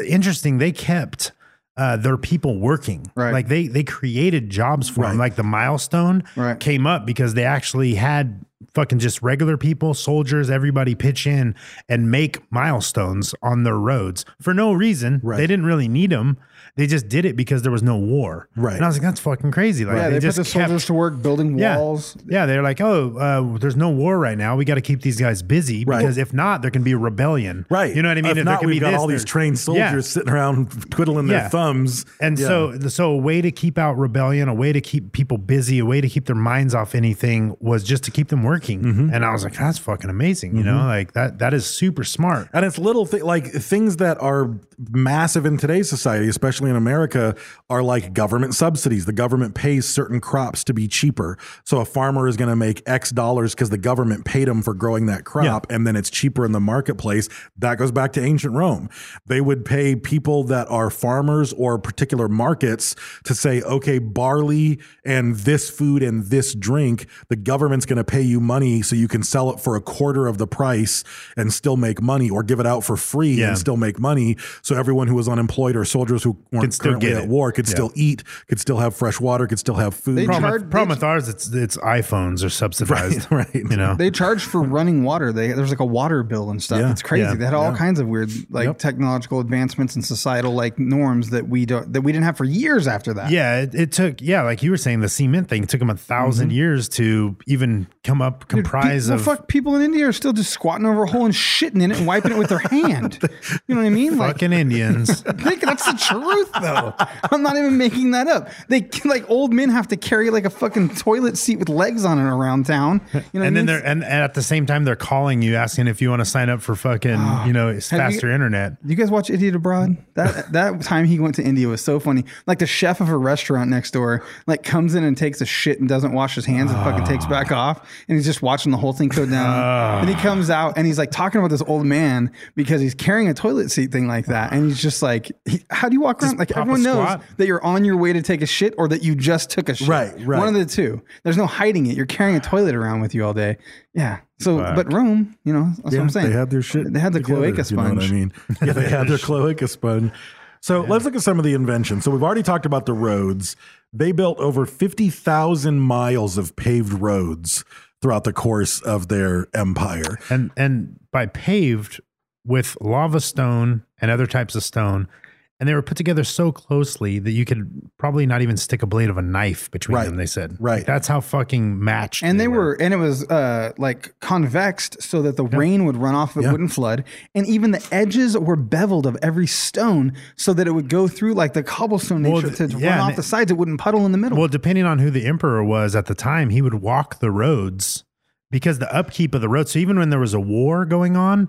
kept their people working. Right. Like they created jobs for them. Like the milestone came up because they actually had fucking just regular people, soldiers, everybody pitch in and make milestones on their roads for no reason. They didn't really need them. They just did it because there was no war. Right. And I was like, that's fucking crazy. Like they just put the soldiers to work building walls. Yeah. They're like, there's no war right now. We got to keep these guys busy because if not, there can be a rebellion. Right. You know what I mean? If not, we've got all these trained soldiers sitting around twiddling their thumbs. And so a way to keep out rebellion, a way to keep people busy, a way to keep their minds off anything was just to keep them working. And I was like, that's fucking amazing. Like that is super smart. And it's little like things that are massive in today's society, especially in America, are like government subsidies. The government pays certain crops to be cheaper. So a farmer is going to make X dollars because the government paid him for growing that crop, and then it's cheaper in the marketplace. That goes back to ancient Rome. They would pay people that are farmers or particular markets to say, okay, barley and this food and this drink, the government's going to pay you money so you can sell it for a quarter of the price and still make money, or give it out for free and still make money. So everyone who was unemployed or soldiers who weren't currently at war could still eat, could still have fresh water, could still have food. Problem with ours, it's iPhones are subsidized. Right. They charge for running water. There's like a water bill and stuff. It's crazy. They had all kinds of weird technological advancements and societal like norms that we didn't have for years after that. Yeah, it took like you were saying, the cement thing, it took them 1,000 years to even comprise of. Fuck, people in India are still just squatting over a hole and shitting in it and wiping it with their hand. You know what I mean? Fucking Indians. That's the truth, though. I'm not even making that up. They like old men have to carry like a fucking toilet seat with legs on it around town. You know, and then and at the same time they're calling you asking if you want to sign up for fucking faster internet. You guys watch Idiot Abroad? That time he went to India was so funny. Like the chef of a restaurant next door like comes in and takes a shit and doesn't wash his hands and fucking takes back off, and he's just watching the whole thing go down. And he comes out and he's like talking about this old man because he's carrying a toilet seat thing like that, and he's just like, how do you walk around? Like everyone knows that you're on your way to take a shit or that you just took a shit. Right. One of the two. There's no hiding it. You're carrying a toilet around with you all day. Yeah. So, but Rome, that's what I'm saying. They had their shit. They had the cloaca sponge. You know what I mean? Yeah, they had their cloaca sponge. So let's look at some of the inventions. So we've already talked about the roads. They built over 50,000 miles of paved roads throughout the course of their empire. And by paved with lava stone and other types of stone, and they were put together so closely that you could probably not even stick a blade of a knife between them, they said. Right. That's how fucking matched and they were. And it was like convexed so that the rain would run off, it wouldn't flood. And even the edges were beveled of every stone so that it would go through like the cobblestone nature to run off the sides. It wouldn't puddle in the middle. Well, depending on who the emperor was at the time, he would walk the roads because the upkeep of the roads. So even when there was a war going on,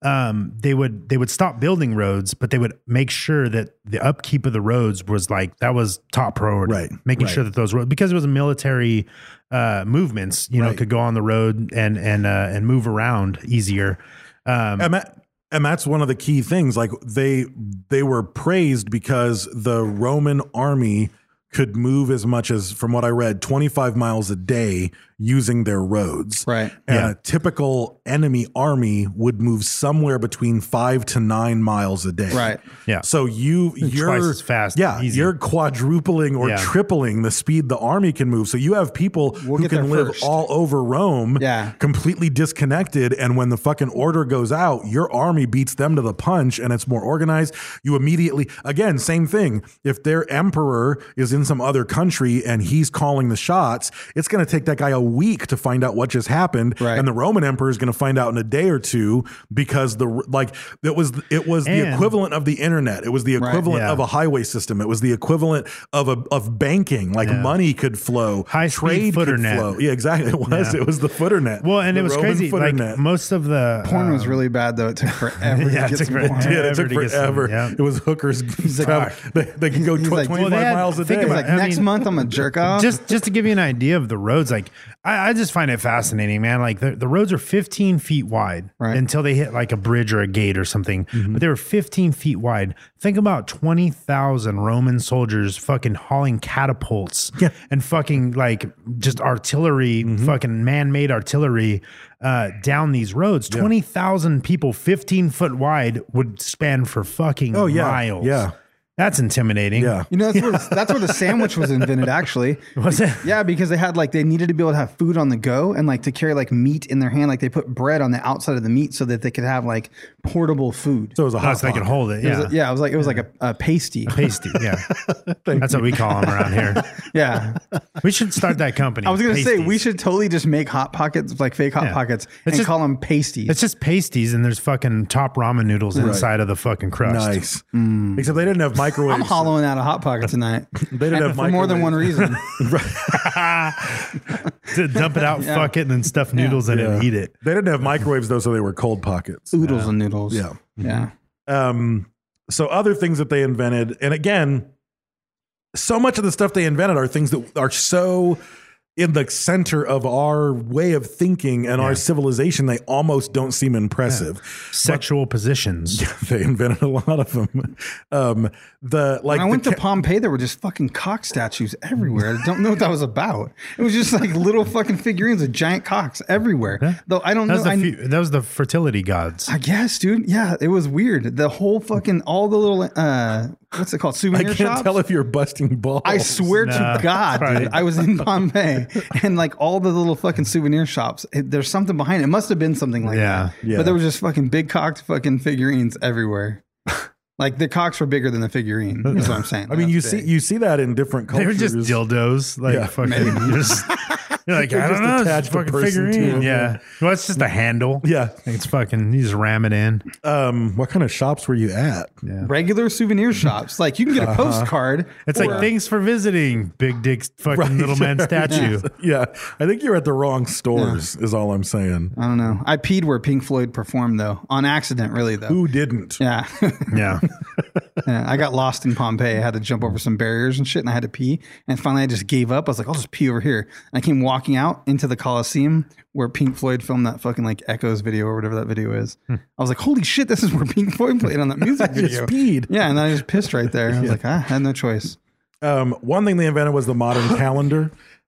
they would stop building roads, but they would make sure that the upkeep of the roads was like, that was top priority. Right. Making sure that those roads, because it was a military movements, could go on the road and move around easier. And that's one of the key things. Like they were praised because the Roman army could move as much as, from what I read, 25 miles a day using their roads. Right. And a typical enemy army would move somewhere between 5 to 9 miles a day. Right. Yeah. So you're twice as fast. Yeah. Easy. You're quadrupling or tripling the speed the army can move. So you have people who can live all over Rome, completely disconnected. And when the fucking order goes out, your army beats them to the punch and it's more organized. You immediately, again, same thing. If their emperor is in some other country and he's calling the shots, it's going to take that guy a week to find out what just happened, Right. and the Roman emperor is going to find out in a day or two because it was the equivalent of the internet. It was the equivalent yeah. of a highway system. It was the equivalent of banking. Like money could flow, High-speed trade could footer-net. flow. Yeah, exactly. It was. Yeah. It was the footer net. Well, and The it was Roman crazy. footer Like net. most of the Porn was really bad though. It took forever Yeah, to get it took some forever. porn. Yeah, it took to get some, forever. yeah. It was hookers. They can go He's like, 25 well, they had- miles a think day. about Like I next mean- month I'm a jerk off. just to give you an idea of the roads, like I just find it fascinating, man. Like the roads are 15 feet wide Right. until they hit like a bridge or a gate or something, but they were 15 feet wide. Think about 20,000 Roman soldiers fucking hauling catapults and fucking like just artillery, fucking man-made artillery down these roads. 20,000 people, 15 foot wide, would span for fucking miles. Yeah. That's intimidating. Yeah. You know, that's where the sandwich was invented, actually. Was it? Yeah, because they needed to be able to have food on the go and like to carry like meat in their hand. Like they put bread on the outside of the meat so that they could have like portable food. So it was a hot So they can pocket. hold it. It Yeah. was like a pasty. Pasty. Yeah. That's what we call them around here. Yeah. We should start that company. I was going to say, Pasties. we should totally just make Hot Pockets, like fake Hot Yeah. Pockets, It's and just- call them pasties. It's just pasties, and there's fucking top ramen noodles inside of the fucking crust. Nice. Except they didn't have microwaves. I'm hollowing out a Hot Pocket tonight. They didn't have for more than one reason. To dump it out, fuck it, and then stuff noodles in it and eat it. They didn't have microwaves though, so they were cold pockets. Oodles and noodles. Yeah. Yeah. So other things that they invented, and again, so much of the stuff they invented are things that are so in the center of our way of thinking and our civilization, they almost don't seem impressive. Sexual positions. They invented a lot of them. When I went to Pompeii, there were just fucking cock statues everywhere. I don't know what that was about. It was just like little fucking figurines of giant cocks everywhere. Yeah. Though I don't know. That was the fertility gods. I guess, dude. Yeah, it was weird. The whole fucking, all the little, what's it called? I Souvenir can't shops? tell if you're busting balls. I swear Nah, to God, right. dude, I was in Pompeii and like all the little fucking souvenir shops, there's something behind it. It must have been something like that. Yeah. But there was just fucking big cocked fucking figurines everywhere. Like the cocks were bigger than the figurine. Is what I'm saying. I mean, That's big. you see that in different They cultures. were just dildos. Like Yeah, fucking. maybe. You're like, They're I just don't know. It's attached a the fucking person to figurine. them, Yeah. Well, it's just a handle. Yeah. It's fucking, you just ram it in. What kind of shops were you at? Yeah. regular souvenir shops. Like you can get a postcard. It's like, thanks for visiting, big dick fucking Right. little man statue. Yeah, I think you're at the wrong stores. Is all I'm saying. I don't know. I peed where Pink Floyd performed though, on accident, really though. Who didn't? Yeah. Yeah. Yeah, I got lost in Pompeii. I had to jump over some barriers and shit, and I had to pee. And finally, I just gave up. I was like, I'll just pee over here. And I came walking out into the Coliseum where Pink Floyd filmed that fucking like Echoes video or whatever that video is. I was like, holy shit, this is where Pink Floyd played on that music just video. peed. Yeah, and then I just pissed right there. I was like, I had no choice. One thing they invented was the modern calendar,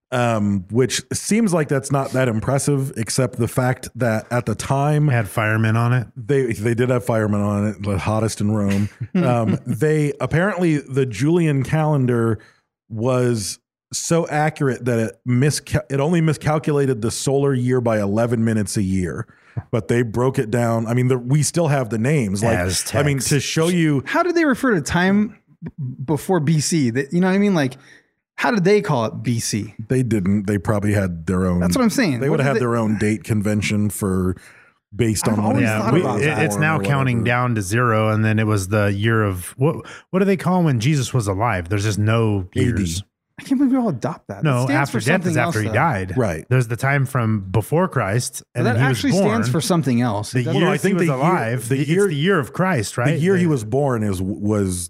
which seems like that's not that impressive, except the fact that at the time It had firemen on it. they did have firemen on it, the hottest in Rome. They apparently the Julian calendar was so accurate that it only miscalculated the solar year by 11 minutes a year. But they broke it down. I mean, we still have the names. Like, Aztecs. I mean, to show you, How did they refer to time before BC? You know what I mean? Like, how did they call it BC? they didn't. They probably had their own. That's what I'm saying. They What would have did had their own date convention based on I've when always it thought was about that. It's now born or counting whatever. down to 0, and then it was the year of what do they call when Jesus was alive? There's just no years. I can't believe we all adopt that. That No, stands after for death is something after else, he though. died. Right. There's the time from before Christ, But and that then he actually was born. stands for something else. the It doesn't- year I he think was the year- alive. the It's year- the year of Christ, right? The year he was born was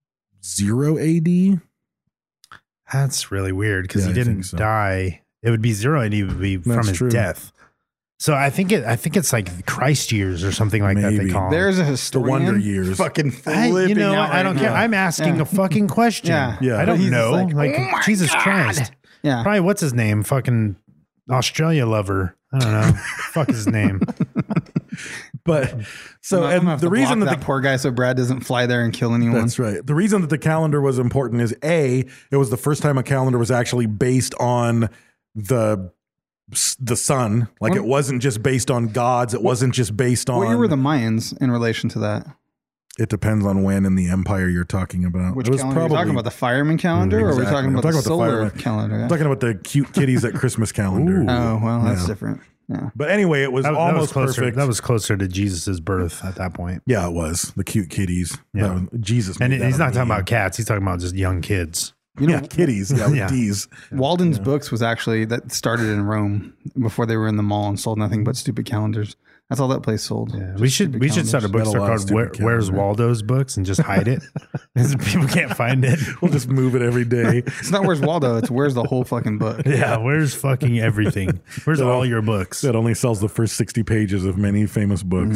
0 AD. That's really weird because Yeah, he I think didn't so. die. It would be 0 and he would be from That's his true. death. So I think it's like Christ years or something like that. They Maybe. call them. There's a historian. Wonder Years. Fucking You flipping know, out I don't right care. now. I'm asking Yeah. a fucking question. Yeah. Yeah. I don't He's just know. like, Like, "Oh my Jesus God." Christ. Yeah. Probably what's his name? Fucking Australia lover. I don't know. Fuck his name. But so I'm gonna and have the to reason block that that poor guy so Brad doesn't fly there and kill anyone. That's right. The reason that the calendar was important is it was the first time a calendar was actually based on the sun. Like it wasn't just based on gods. It wasn't just based on. What year were the Mayans in relation to that? It depends on when in the empire you're talking about. Which it was calendar are we talking about? The fireman calendar, or are we talking about the solar calendar? I'm talking about the cute kitties at Christmas calendar. Oh, well, that's different. Yeah. But anyway, it was almost closer, perfect. That was closer to Jesus's birth at that point. Yeah, it was the cute kitties. Yeah. Jesus, And made that he's not a talking meme. about cats. He's talking about just young kids. You know, Yeah, kitties. Yeah, with Yeah. D's. Walden's Books was actually that started in Rome before they were in the mall and sold nothing but stupid calendars. That's all that place sold. Yeah, Just we should start a Got a bookstore lot of called stupid Where's calendar. Waldo's Books and just hide it. People can't find it. We'll just move it every day. It's not Where's Waldo. It's Where's the whole fucking book. Yeah, where's fucking everything? Where's all your books? That only sells the first 60 pages of many famous books.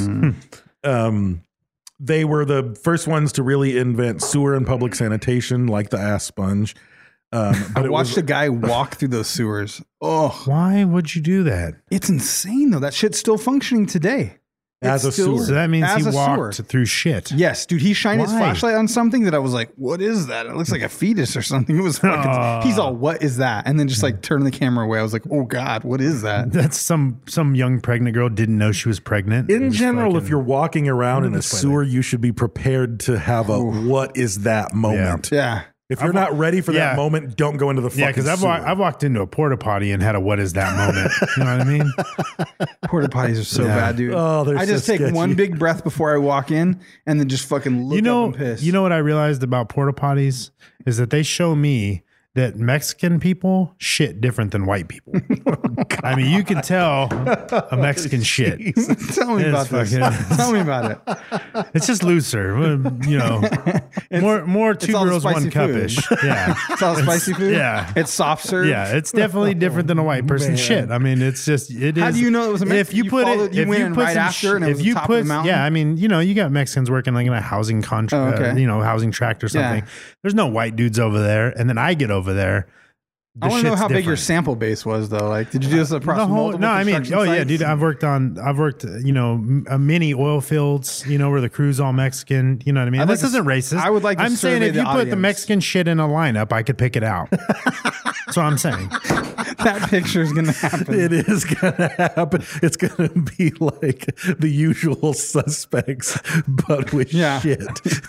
They were the first ones to really invent sewer and public sanitation, like the ass sponge. But I it watched was, a guy walk through those sewers. Oh, Why would you do that? it's insane though. That shit's still functioning today. As It's a sewer. So that means as he a walked sewer. through shit. Yes, dude. He shined his Why? flashlight on something that I was like, "What is that?" It looks like a fetus or something. It was fucking. He's all, "What is that?" And then just like turning the camera away. I was like, "Oh God, what is that?" That's some young pregnant girl didn't know she was pregnant. In Just general, fucking- if you're walking around in a this way sewer, you should be prepared to have a what is that moment. Yeah. If you're not ready for Yeah. that moment, don't go into the fucking yeah, because sewer. I've walked into a porta potty and had a what is that moment. You know what I mean? Porta potties are so bad, dude. Oh, they're I just so take sketchy. one big breath before I walk in, and then just fucking look up and piss. You know what I realized about porta potties is that they show me that Mexican people shit different than white people. I mean, you can tell a Mexican shit. Tell me It's about this. fucking- Tell me about it. It's just looser, you know. More two all the girls, one spicy food. cupish. Yeah, It's all spicy food. yeah. It's soft serve. yeah. It's definitely different than a white person shit. I mean, it's just it is. How do you know it was a If Mexican? you You put followed- it, you if went you in put right some after and it was if the you top of put, the mountain? yeah. I mean, you know, you got Mexicans working like in a housing contract, Oh, okay. housing tract or something. Yeah. There's no white dudes over there, and then I get over there. I want to know shit's how big your different. sample base was, though. Like, did you do this across multiple no, I mean, construction yeah, sites? dude. I've worked, many oil fields, where the crew's all Mexican. You know what I mean? I'd This like to- isn't racist. I would like to I'm saying survey if the you put the audience. Mexican shit in a lineup, I could pick it out. That's what I'm saying. That picture is going to happen. It is gonna happen. It's gonna be like the usual suspects, but with Yeah. shit.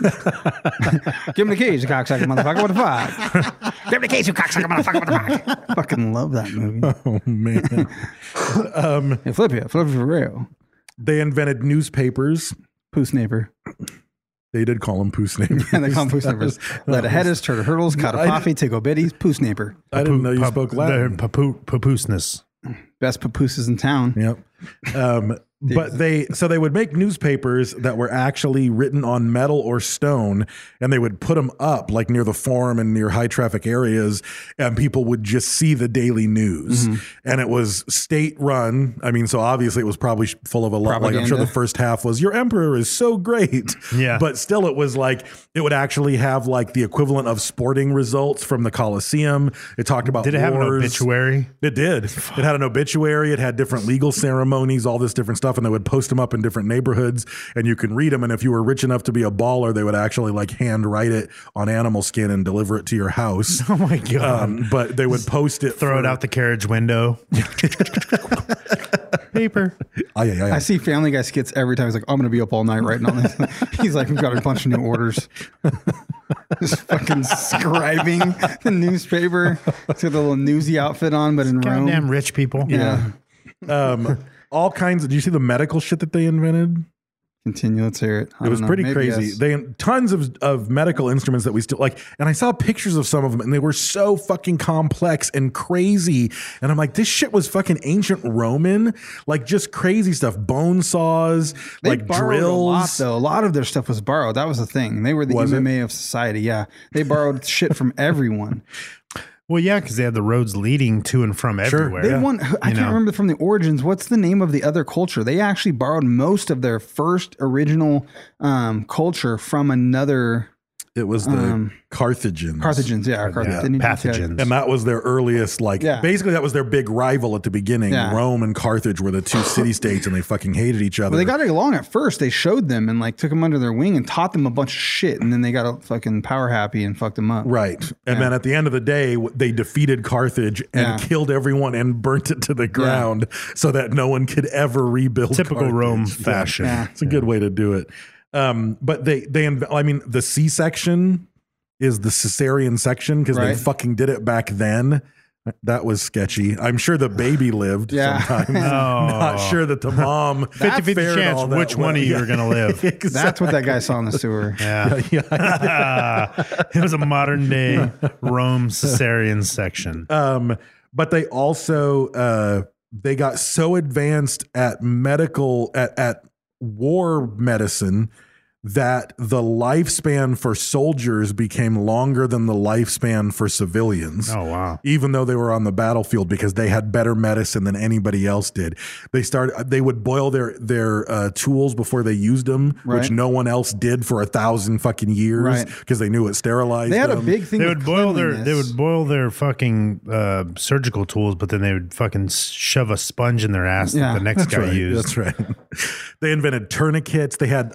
Give him the keys, you cocksucker motherfucker. What the fuck? Give him the keys, you cocksucker motherfucker. What the fuck? Fucking love that movie. Oh man. Hey, flip you for real. They invented newspapers. Poo Snaper. They did call them poo snapers. And they call them Poo Snapers. Lettaheaders, turtle hurdles, Katapafi, Tigo Bitties, Poo Snaper. I didn't know you spoke Latin. Papoosness. Best papooses in town. Yep. But they would make newspapers that were actually written on metal or stone, and they would put them up like near the forum and near high traffic areas, and people would just see the daily news. And it was state run. I mean, so obviously it was probably full of a lot. Like I'm sure Propaganda. the first half was "Your emperor is so great." Yeah. But still, it was like it would actually have like the equivalent of sporting results from the Coliseum. It talked about Did it have an wars. obituary? It did. It had an obituary. It had different legal ceremonies, all this different stuff, and they would post them up in different neighborhoods, and you can read them. And if you were rich enough to be a baller, they would actually like hand write it on animal skin and deliver it to your house. Oh my god! But they would post it, Throw it out the carriage window. Paper. I see Family Guy skits every time. He's like, I'm going to be up all night writing on this. He's like, we've got a bunch of new orders. Just fucking scribing the newspaper. He's got the little newsy outfit on, but in Rome. Goddamn rich people. Yeah. All kinds of. Do you see the medical shit that they invented? Continue. Let's hear it. I It was don't know. pretty Maybe crazy. yes. They tons of medical instruments that we still like, and I saw pictures of some of them, and they were so fucking complex and crazy. And I'm like, this shit was fucking ancient Roman, like just crazy stuff, bone saws, They like borrowed drills. a lot, though. A lot of their stuff was borrowed. That was the thing. They were the Was it? MMA of society. Yeah. They borrowed shit from everyone. Well, yeah, because they had the roads leading to and from everywhere. They won. I can't remember from the origins. What's the name of the other culture? They actually borrowed most of their first original culture from another. It was the Carthagins. Carthagins, yeah. Pathogens. And that was their earliest, like, Yeah. basically that was their big rival at the beginning. Yeah. Rome and Carthage were the two city states, and they fucking hated each other. Well, they got along at first. They showed them and like took them under their wing and taught them a bunch of shit, and then they got all fucking power happy and fucked them up. Right. And then at the end of the day, they defeated Carthage and Yeah. killed everyone and burnt it to the ground so that no one could ever rebuild Typical Carthage. Rome Yeah. fashion. Yeah. It's a good way to do it. But the C-section is the cesarean section because they Right. fucking did it back then. That was sketchy. I'm sure the baby lived sometimes. Not sure that the mom 50-50 fared chance all that which one of you well. are going to live. Exactly. That's what that guy saw in the sewer. Yeah. It was a modern day Rome cesarean section. But they also they got so advanced at at war medicine that the lifespan for soldiers became longer than the lifespan for civilians. Oh, wow. Even though they were on the battlefield because they had better medicine than anybody else did. They would boil their tools before they used them, which Right. no one else did for 1,000 fucking years Right. because they knew it sterilized They had them. a big thing. They with would boil cleanliness. their fucking surgical tools, but then they would fucking shove a sponge in their ass that the next guy right. used. That's right. They invented tourniquets. They had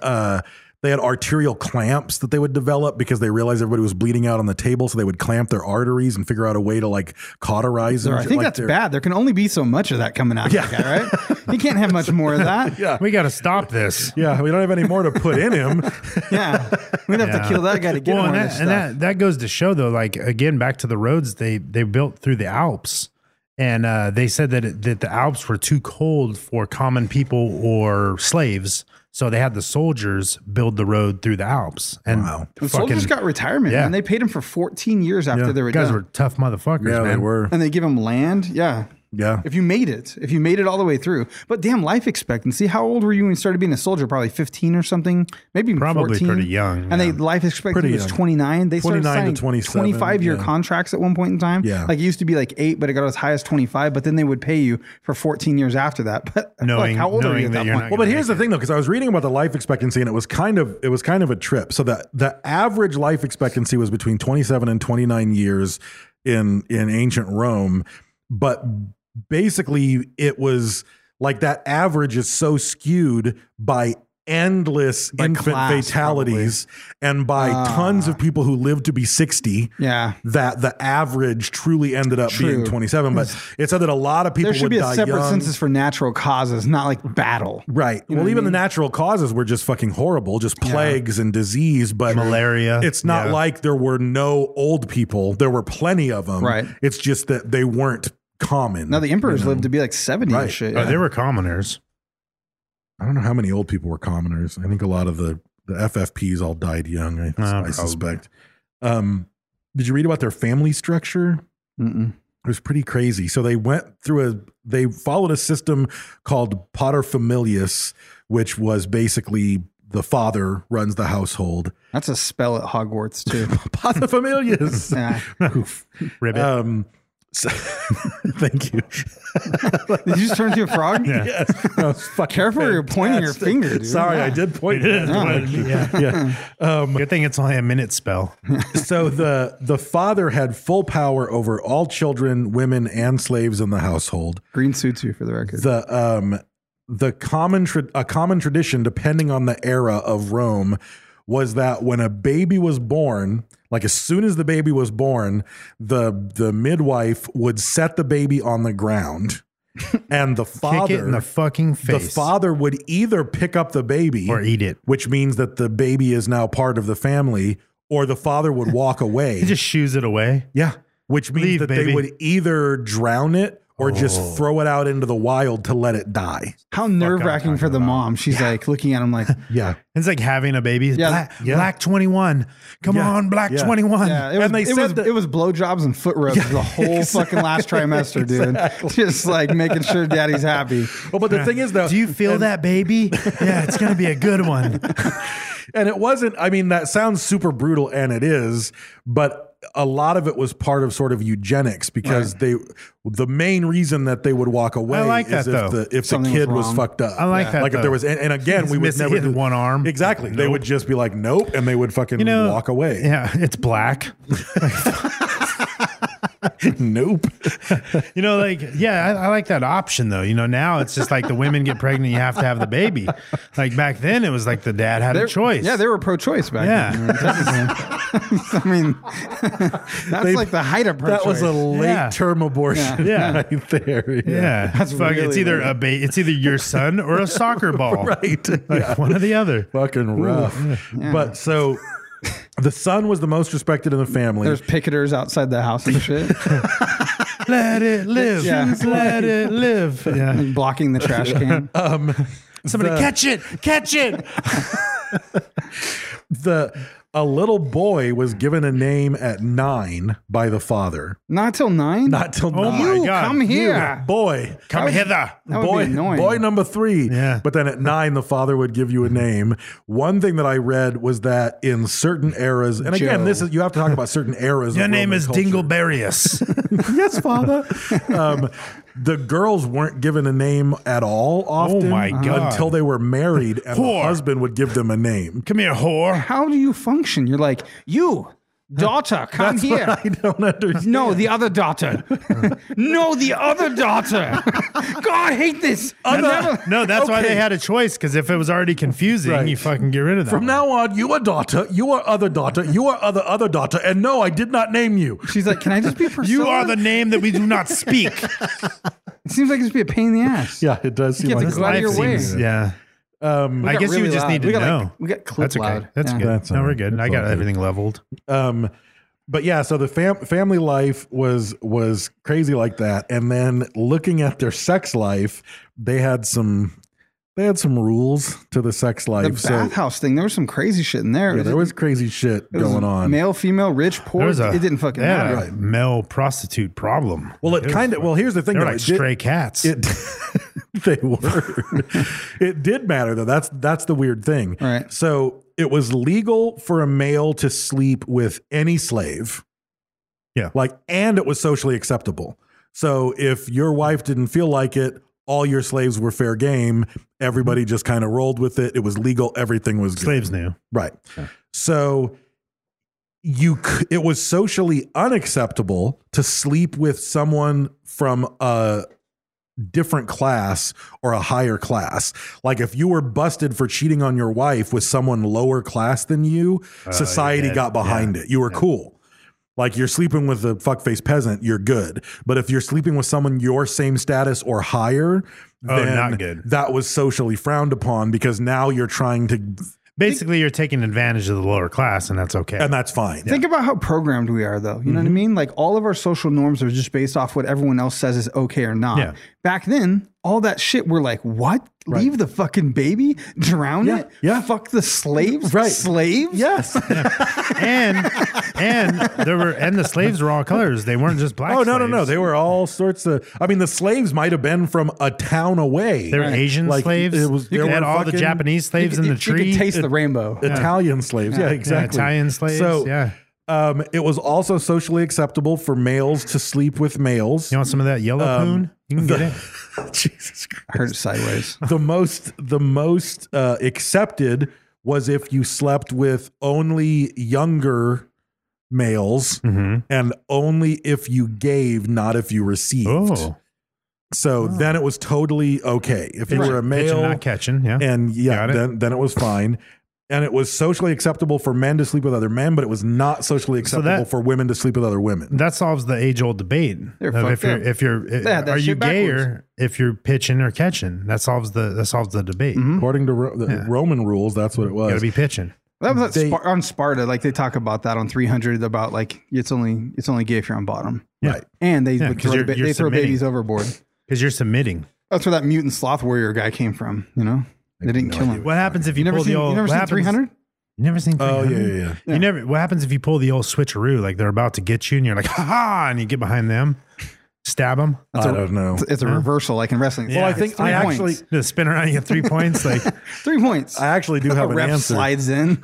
arterial clamps that they would develop because they realized everybody was bleeding out on the table, so they would clamp their arteries and figure out a way to like cauterize them. I think that's bad. There can only be so much of that coming out of that guy, right? You can't have much more of that. Yeah. We got to stop this. Yeah, we don't have any more to put in him. Yeah. We'd have to kill that guy to get more of this stuff. that goes to show though, like again, back to the roads they built through the Alps. And they said that the Alps were too cold for common people or slaves. So they had the soldiers build the road through the Alps. And The soldiers got retirement, Yeah. man. They paid him for 14 years after they were guys done. were tough motherfuckers, Yeah, man. they were. And they give him land. Yeah. Yeah. If you made it all the way through. But damn, life expectancy. How old were you when you started being a soldier? Probably 15 or something. Maybe even Probably 14. pretty young, And yeah. life expectancy Pretty was young. 29. They started 29 to signing 27, 25-year yeah. contracts at one point in time. Yeah. Like it used to be like 8, but it got as high as 25. But then they would pay you for 14 years after that. But Knowing- like, how old are you knowing at that that you're point? not Well, but here's the thing though, because I was reading about the life expectancy and it was kind of a trip. So that the average life expectancy was between 27 and 29 years in ancient Rome, but basically it was like that average is so skewed by endless By infant class, fatalities and by tons of people who lived to be 60 Yeah. that the average truly ended up being True. 27. But it said that a lot of people There should would be a die separate young. census for natural causes, not like battle. Right. You know Well, what I even the mean? natural causes were just fucking horrible, just plagues and disease. But Malaria. It's not Yeah. like there were no old people. There were plenty of them. Right. It's just that they weren't common. Now the emperors you know? lived to be like 70 and Right. shit. They were commoners. I don't know how many old people were commoners. I think a lot of the FFPs all died young. I probably. suspect. Did you read about their family structure? Mm-mm. It was pretty crazy. So they followed a system called paterfamilias, which was basically the father runs the household. That's a spell at Hogwarts too. Paterfamilias. Yeah. Oof. Ribbit. So, thank you. Did you just turn into a frog? Yes. That was fucking Careful where you're pointing your fantastic. finger, dude. Sorry, Yeah. I did point. Yeah. Yeah. Good thing it's only a minute spell. So the father had full power over all children, women, and slaves in the household. Green suits you for the record. The common tradition, depending on the era of Rome, was that when a baby was born, like as soon as the baby was born, the midwife would set the baby on the ground, and the father Kick it in the fucking face. the father would either pick up the baby Or eat it. which means that the baby is now part of the family, or the father would walk away. He just shoos it away. Yeah. Which means Leave, that baby. they would either drown it or just throw it out into the wild to let it die. How nerve wracking for the mom. She's like looking at him like, Yeah. It's like having a baby. Yeah. Black 21. Come Yeah. on, Black Yeah. 21. yeah, it was, And they it said was, that- it was blowjobs and foot rubs the whole fucking last trimester, dude. Just like making sure daddy's happy. Well, but the thing is, though, Do you feel that, baby? Yeah, it's going to be a good one. and it wasn't, I mean, that sounds super brutal, and it is, but a lot of it was part of sort of eugenics because the main reason that they would walk away I like is that, though. if the Something kid was was wrong. fucked up. I like that, Like if though. there was, and again, He's we would missing never his do one arm. Exactly. They Nope. would just be like, nope. And they would fucking walk away. Yeah, it's black. Nope. You know, like, yeah, I like that option though. You know, now it's just like the women get pregnant, you have to have the baby. Like back then, it was like the dad had a choice. Yeah, they were pro-choice back then. I mean, that's like the height of pro-choice. That was a late term abortion. Yeah. Right there. Yeah, That's Fuck, really it's either weird. it's either your son or a soccer ball, Right. Like one or the other. Fucking rough. But so the son was the most respected in the family. There's picketers outside the house and shit. Let it live. Yeah. Let it live. Yeah. And blocking the trash can. Somebody catch it. Catch it. A little boy was given a name at 9 by the father. Not till 9? Not till 9. Oh my God. Come here. Boy. Come hither. That would be annoying. Boy number 3. Yeah. But then at 9, the father would give you a name. One thing that I read was that in certain eras, and again, Joe. this is, you have to talk about certain eras. Your of name Roman is culture. Dingleberrius. Yes, father. The girls weren't given a name at all often. Oh, my God. Until they were married, and the Whore. husband would give them a name. Come here, whore. How do you function? You're like, you, daughter, come That's here. what I don't understand. No, the other daughter. No, the other daughter. God, I hate this. No, that's why they had a choice, because if it was already confusing, Right. you fucking get rid of that. From now on, you are daughter, you are other daughter, you are other daughter, and no, I did not name you. She's like, can I just be Priscilla? You are the name that we do not speak. It seems like it's be a pain in the ass. Yeah, it does seem You have like to go out of your way. Yeah. I got guess you really would just loud. need to We got, know. like, we got clip That's okay. loud. That's Yeah. good. That's No, all we're right. good. I That's got all good. everything leveled. But yeah, so the family life was crazy like that, and then looking at their sex life, they had some rules to the sex life. The bathhouse thing, there was some crazy shit in there. Yeah, there was crazy shit It was going on. Male, female, rich, poor. It didn't fucking they had matter. a male prostitute problem. Well, it kind of. Well, here's the thing. They're though. like It did- stray cats. They were. It did matter though. That's the weird thing. Right. So it was legal for a male to sleep with any slave. Yeah. And it was socially acceptable. So if your wife didn't feel like it, all your slaves were fair game. Everybody just kind of rolled with it. It was legal. Everything was good. Slaves knew. Right. So it was socially unacceptable to sleep with someone from a different class or a higher class. Like if you were busted for cheating on your wife with someone lower class than you, society got behind it. You were cool. Like you're sleeping with a fuckface peasant, you're good. But if you're sleeping with someone your same status or higher, then not good. that was socially frowned upon because now you're trying to, Basically, you're taking advantage of the lower class, and that's okay. and that's fine. Think about how programmed we are, though. You know what I mean? Like all of our social norms are just based off what everyone else says is okay or not. Yeah. Back then, all that shit, we're like, what? Leave the fucking baby? Drown Yeah, it? yeah. Fuck the slaves? Right. Slaves? Yes. and the slaves were all colors. They weren't just black. Oh, no. slaves. They were all sorts of, I mean, the slaves might have been from a town away. They were Asian Like, slaves. it was- They there had were all the fucking- Japanese slaves in the You tree. could taste the rainbow. Italian slaves. Yeah, exactly. Italian slaves. So, yeah. it was also socially acceptable for males to sleep with males. You want some of that yellow poon? You can get it. Jesus Christ. I heard it sideways. The most accepted was if you slept with only younger males and only if you gave, not if you received. Oh. So then it was totally okay. If you were a male, Pitching, not catching. Yeah. and Got it. then it was fine. And it was socially acceptable for men to sleep with other men, but it was not socially acceptable for women to sleep with other women. That solves the age-old debate. They're of fucked up. if you're had that are you shit gay backwards. or if you're pitching or catching? That solves the debate. According to the Roman rules, that's what it You got to was. be pitching. That was They- on Sparta. Like they talk about that on 300 about like it's only gay if you're on bottom. Yeah. Right. And they Yeah, would 'cause throw, you're they throw submitting. babies overboard. Because you're submitting. That's where that mutant sloth warrior guy came from. You know, they didn't kill him. What happens if you, You never pull seen? the old? You never what seen happens- 300? You never seen? Oh, 300? yeah. You never. What happens if you pull the old switcheroo? Like they're about to get you, and you're like, ha ha, and you get behind them, stab them. I don't know. It's a reversal, like in wrestling. Well, I It's think 3 I points. actually- Just spin around, you get 3 points. Like 3 points. I actually do have A an ref answer. slides in.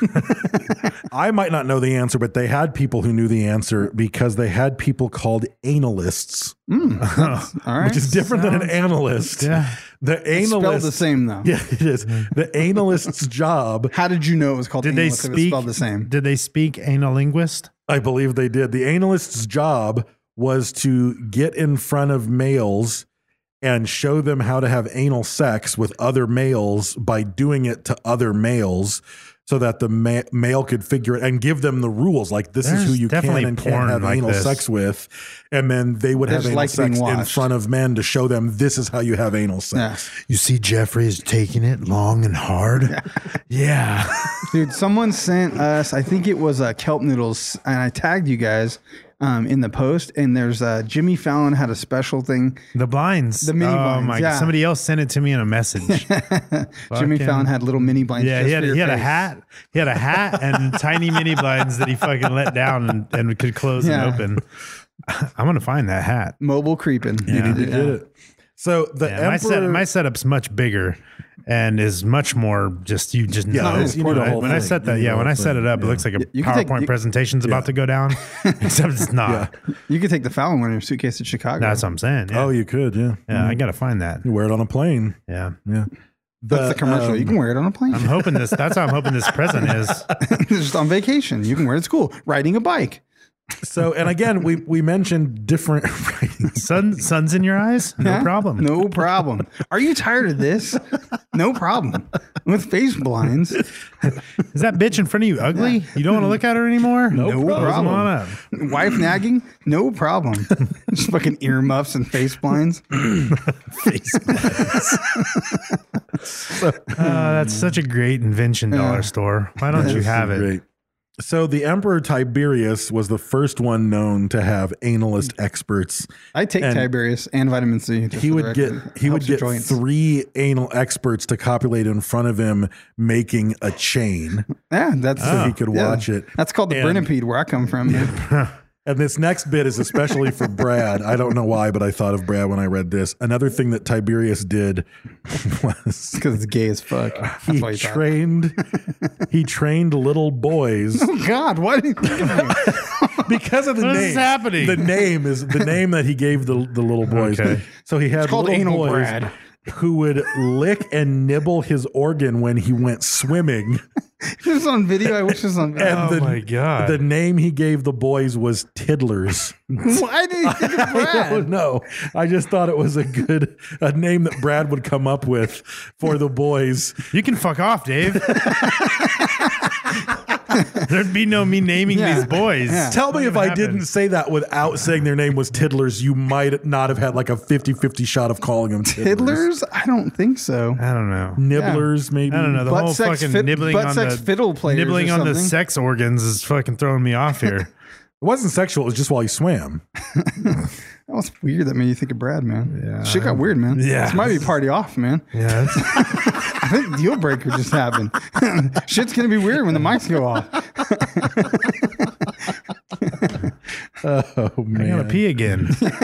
I might not know the answer, but they had people who knew the answer because they had people called analysts, All right. which is different than an analyst. Yeah. The It's spelled analyst, the same though. Yeah, it is. The analyst's job, How did you know it was called? did they analyst if it's speak? spelled the same? Did they speak analinguist? I believe they did. The analyst's job was to get in front of males and show them how to have anal sex with other males by doing it to other males, so that the male could figure it and give them the rules. Like, this is who you can and can't have anal sex with. And then they would have anal sex in front of men to show them this is how you have anal sex. Yeah. You see Jeffrey's taking it long and hard. Yeah. Dude, someone sent us, I think it was kelp noodles, and I tagged you guys in the post, and there's Jimmy Fallon had a special thing. The blinds. The mini blinds. My God. Somebody else sent it to me in a message. Jimmy Fallon had little mini blinds. Yeah, he had a hat. He had a hat and tiny mini blinds that he fucking let down and could close and open. I'm going to find that hat. Mobile creeping. Yeah. You did it. So the Emperor, my setup's much bigger and is much more just know. When I set that, when I set it up, it looks like a PowerPoint presentation's about to go down, except it's not. You could take the Fallon one in your suitcase to Chicago. That's what I'm saying. Yeah. Oh, you could, yeah. Yeah, I got to find that. You wear it on a plane. Yeah. Yeah. That's the commercial. You can wear it on a plane. I'm hoping that's how I'm hoping this present is. Just on vacation. You can wear it at school, riding a bike. So, and again, we mentioned different suns in your eyes. No problem. No problem. Are you tired of this? No problem. With face blinds. Is that bitch in front of you ugly? You don't want to look at her anymore? No problem. Come on up. Wife nagging? No problem. Just fucking earmuffs and face blinds. Face blinds. That's such a great invention, dollar store. Why don't you have it? Great. So the Emperor Tiberius was the first one known to have analist experts. I take Tiberius and vitamin C. He would get 3 anal experts to copulate in front of him, making a chain. Yeah, that's so he could watch it. That's called the Brinipede, where I come from. And this next bit is especially for Brad. I don't know why, but I thought of Brad when I read this. Another thing that Tiberius did was because it's gay as fuck. He trained little boys. Oh God! Why did he think of me? Because of the name. What is happening? The name is the name that he gave the little boys. Okay. So he had called little anal boys Brad, who would lick and nibble his organ when he went swimming. This is on video. I wish this was on video. And my God. The name he gave the boys was Tiddlers. Why did he think of Brad? I don't know. I just thought it was a name that Brad would come up with for the boys. You can fuck off, Dave. There'd be no me naming these boys. Yeah. Tell me if I didn't say that without saying their name was Tiddlers, you might not have had like a 50-50 shot of calling them Tiddlers. I don't think so. I don't know. Nibblers, maybe. I don't know. The whole fucking nibbling on the fiddle players nibbling or on the something. sex organs is fucking throwing me off here. It wasn't sexual. It was just while he swam. That was weird. That made you think of Brad, man. Yeah. Shit got weird, man. Yeah. This might be party off, man. Yeah. I think deal breaker just happened. Shit's going to be weird when the mics go off. Oh, man. I gotta pee again.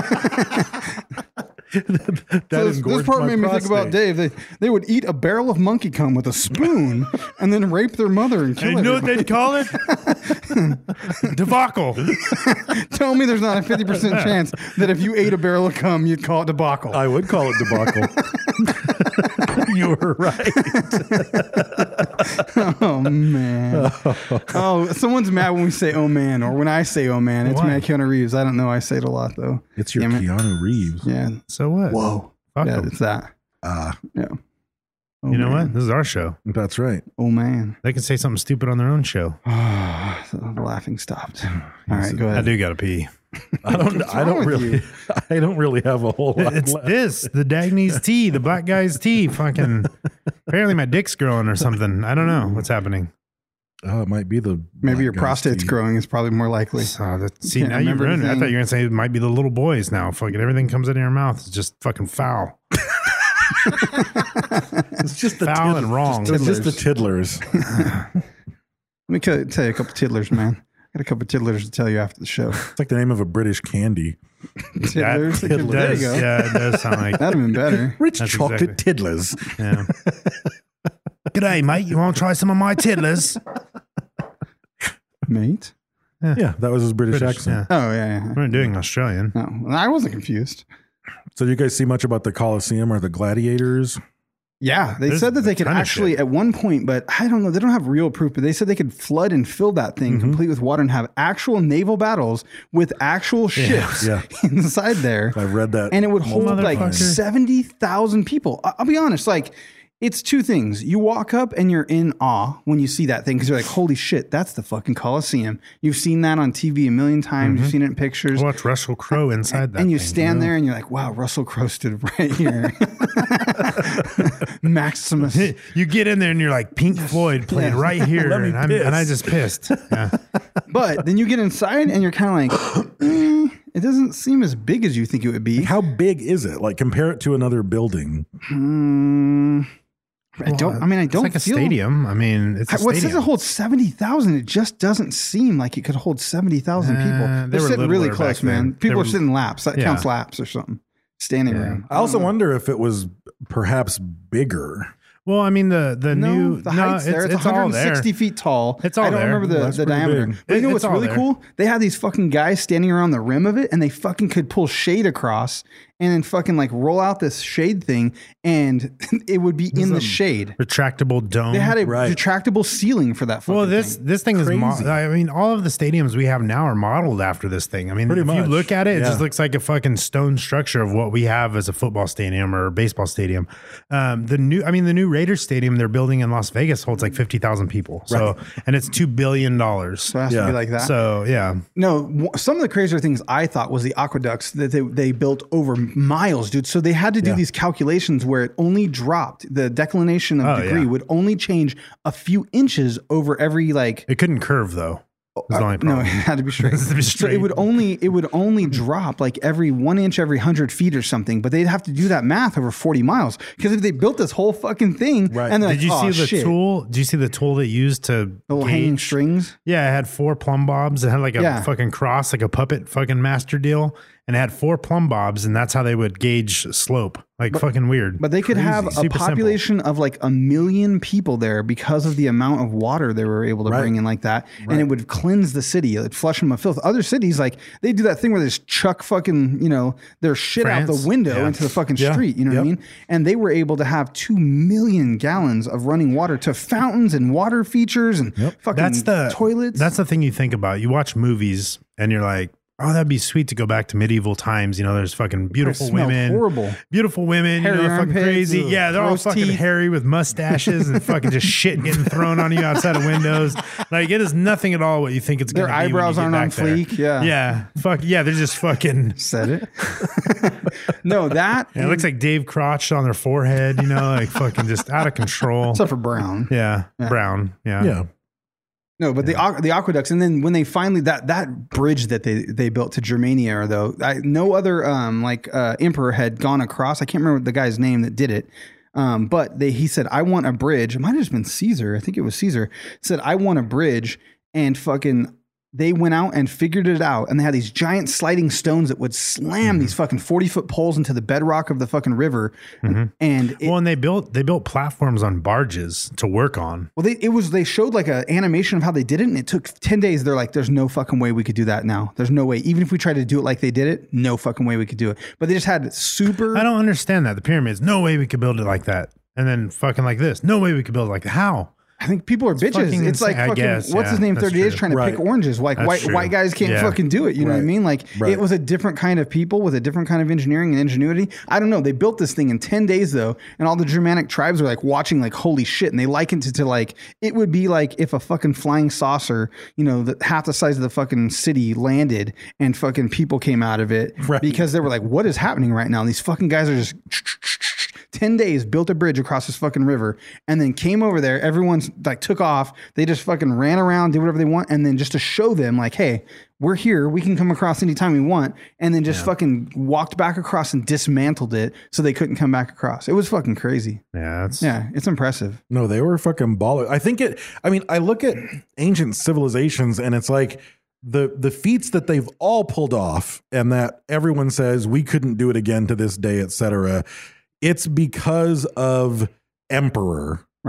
This part made me think about Dave. They would eat a barrel of monkey cum with a spoon and then rape their mother and kill You know what everybody. they'd call it? Debacle. Tell me there's not a 50% chance that if you ate a barrel of cum, you'd call it debacle. I would call it debacle. You were right. Oh, man. Oh, someone's mad when we say, oh, man, or when I say, oh, man. It's Why? mad Keanu Reeves. I don't know. I say it a lot, though. It's your Damn it. Keanu Reeves. Yeah. So what? Whoa. Fuck Yeah, 'em. it's that. Yeah. Oh, You know man. what? This is our show. That's right. Oh, man. They can say something stupid on their own show. The laughing stopped. All right, go I ahead. do gotta pee. I don't really have a whole lot It's left. this, the Dagny's tea, the black guy's tea. Fucking, apparently my dick's growing or something. I don't know what's happening. Oh, it might be the Maybe your black guy's prostate's tea. growing is probably more likely. See, now Can't you remember ruined it. I anything. thought you were gonna say it might be the little boys now. Fucking everything comes into your mouth. It's just fucking foul. It's just the Foul and wrong. It's just the tiddlers. Let me tell you a couple tiddlers, man. I got a couple tiddlers to tell you after the show. It's like the name of a British candy. Tiddlers? It There does, you go. yeah, it does sound like. That'd have been better. Rich That's chocolate exactly- tiddlers. Yeah. G'day, mate. You want to try some of my tiddlers? Mate? Yeah, that was his British British, accent. Oh, yeah. We're doing Australian. No, I wasn't confused. So, do you guys see much about the Colosseum or the gladiators? Yeah, they There's said that they a could ton of actually shit. at one point, but I don't know. They don't have real proof, but they said they could flood and fill that thing complete with water and have actual naval battles with actual ships Yeah. inside there. I've read that. And it would hold like Motherfucker. 70,000 people. I'll be honest, like it's two things. You walk up and you're in awe when you see that thing because you're like, holy shit, that's the fucking Coliseum. You've seen that on TV a million times. You've seen it in pictures. Watch Russell Crowe inside that. And you thing, stand know? there and you're like, wow, Russell Crowe stood right here. Maximus. You get in there and you're like, Pink Floyd played Yeah. right here, Let me and I piss. just pissed. Yeah. But then you get inside and you're kind of like, it doesn't seem as big as you think it would be. How big is it? Like compare it to another building. I don't It's like a feel, stadium. I mean, it's a What says stadium. it holds 70,000? It just doesn't seem like it could hold 70,000 people. they They're were sitting really littler close, back then. man. People They are were- sitting laps. That Yeah. counts laps or something. Standing Yeah. room. I also wonder if it was perhaps bigger. Well, I mean, the new the height's there. It's all 160 there. feet tall. It's all I don't there. remember That's the pretty diameter. big. But you know It's what's all really there. cool? They had these fucking guys standing around the rim of it, and they fucking could pull shade across and then fucking like roll out this shade thing, and it would be in the shade. Retractable dome. They had a Right. retractable ceiling for that fucking Well, thing. this thing is. Crazy. I mean, all of the stadiums we have now are modeled after this thing. I mean, Pretty if you much. look at it, it Yeah. just looks like a fucking stone structure of what we have as a football stadium or a baseball stadium. The new Raiders stadium they're building in Las Vegas holds like 50,000 people. So, and it's $2 billion. So it has to Yeah. be like that. So yeah, No, some of the crazier things I thought was the aqueducts that they built over miles, dude. So they had to do these calculations where it only dropped the declination of degree yeah. would only change a few inches over every like. it couldn't curve though. That's the only No, problem. it had to be straight. It has to be So it would only drop like every 1 inch every 100 feet or something. But they'd have to do that math over 40 miles because if they built this whole fucking thing, Right. and they're Did you like, see "Oh, the shit." tool? Did you see the tool they used to The little hanging gauge? strings? Yeah, it had 4 plumb bobs. It had like a Yeah. fucking cross, like a puppet fucking master deal. And it had 4 plumb bobs, and that's how they would gauge slope. Like fucking weird. But they could have Crazy. a Super simple. population of like 1 million people there because of the amount of water they were able to Right. bring in like that. And it would cleanse the city. It would flush them of filth. Other cities, like they do that thing where they just chuck fucking, their shit out France? the window Yeah. into the fucking Yeah. street. You know what I Yep. mean? And they were able to have 2 million gallons of running water to fountains and water features and fucking That's the toilets. That's the thing you think about. You watch movies, and you're like, oh, that'd be sweet to go back to medieval times. There's fucking beautiful smelled women. horrible. Beautiful women, Hairy fucking armpits, crazy. ugh, Yeah, they're all gross fucking teeth. hairy with mustaches and fucking just shit getting thrown on you outside of windows. Like, it is nothing at all what you think it's Their going to be. eyebrows when you aren't get on back fleek, there. yeah. Yeah. Fuck. Yeah, they're just fucking. Said it. No, that. Yeah, it looks like Dave Crotch on their forehead, like fucking just out of control. except for Brown. Yeah, brown. Yeah. Yeah. No, but the aqueducts, and then when they finally that bridge that they built to Germania, though, no other emperor had gone across. I can't remember the guy's name that did it, but he said, "I want a bridge." It might have just been Caesar. I think it was Caesar. Said, "I want a bridge," and fucking. They went out and figured it out, and they had these giant sliding stones that would slam these fucking 40-foot poles into the bedrock of the fucking river, and And they built platforms on barges to work on. Well, they showed like an animation of how they did it, and it took 10 days. They're like, there's no fucking way we could do that now. There's no way. Even if we tried to do it like they did it, no fucking way we could do it. But they just had super. I don't understand that. The pyramids, no way we could build it like that. And then fucking like this, no way we could build it like that. How? I think people are bitches. fucking It's like insane. I fucking, guess, what's his yeah, name, that's 30 Days true. trying to Right. pick oranges. Like That's white true. guys can't Yeah. fucking do it. You know what I Right. mean? Like Right. it was a different kind of people with a different kind of engineering and ingenuity. I don't know. They built this thing in 10 days though. And all the Germanic tribes are like watching like, holy shit. And they likened it to like, it would be like if a fucking flying saucer, half the size of the fucking city landed and fucking people came out of it Right. because they were like, what is happening right now? And these fucking guys are just 10 days, built a bridge across this fucking river, and then came over there. Everyone's like took off. They just fucking ran around, did whatever they want. And then just to show them like, hey, we're here. We can come across anytime we want. And then just fucking walked back across and dismantled it so they couldn't come back across. It was fucking crazy. Yeah, that's Yeah, it's impressive. No, they were fucking baller. I look at ancient civilizations and it's like the feats that they've all pulled off and that everyone says we couldn't do it again to this day, etc. It's because of emperor. Right.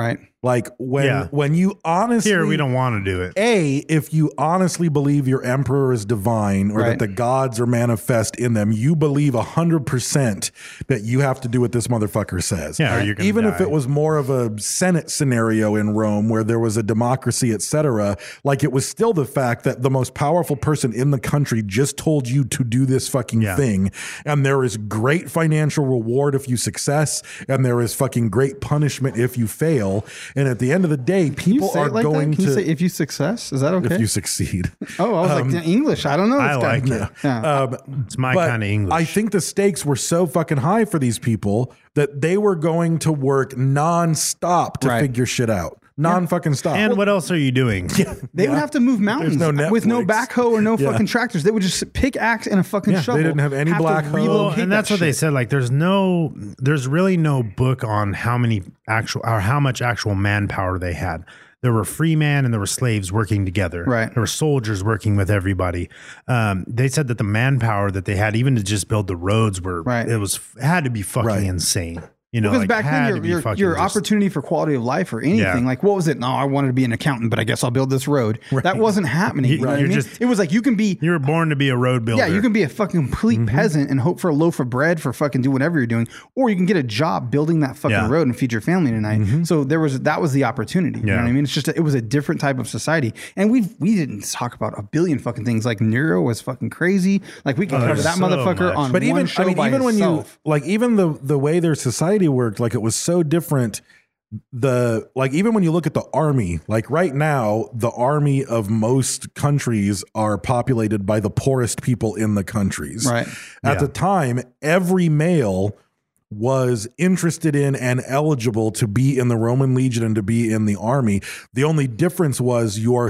Like when you honestly Here, we don't want to do it. If you honestly believe your emperor is divine or that the gods are manifest in them, you believe 100% that you have to do what this motherfucker says. Yeah, or you're gonna even die. if it was more of a Senate scenario in Rome where there was a democracy, etc. Like it was still the fact that the most powerful person in the country just told you to do this fucking thing, and there is great financial reward if you success, and there is fucking great punishment if you fail. And at the end of the day, people are going Can you to say if you success? Is that okay? if you succeed. Oh, I was like English. I don't know. I this guy. like it. Yeah. It's my But kind of English. I think the stakes were so fucking high for these people that they were going to work nonstop to Right. figure shit out. Non-fucking stop. and what else are you doing? They would have to move mountains no with no Netflix. backhoe or no Yeah. fucking tractors. They would just pickaxe and a fucking Yeah, they shovel. didn't have any to black hoe. relocate And that's that what they shit. said. Like, there's really no book on how much actual manpower they had. There were free men and there were slaves working together. Right. There were soldiers working with everybody. They said that the manpower that they had, even to just build the roads, it had to be fucking insane. You know, Because like, back had to then, be your fucking just- opportunity for quality of life or anything, Yeah. like what was it? No, I wanted to be an accountant, but I guess I'll build this road. That wasn't happening. You know what I You're mean? just- It was like you were born to be a road builder. Yeah, you can be a fucking complete peasant and hope for a loaf of bread for fucking do whatever you're doing, or you can get a job building that fucking road and feed your family tonight. So that was the opportunity. You know what I mean? It's just it was a different type of society, and we didn't talk about a billion fucking things. Like Nero was fucking crazy. Like we can cover that so motherfucker much. on But one even show I mean, by even when himself. you like, even the way their society worked, like it was so different. Even when you look at the army, like right now, the army of most countries are populated by the poorest people in the countries. Right. At the time, every male was interested in and eligible to be in the Roman legion and to be in the army. The only difference was your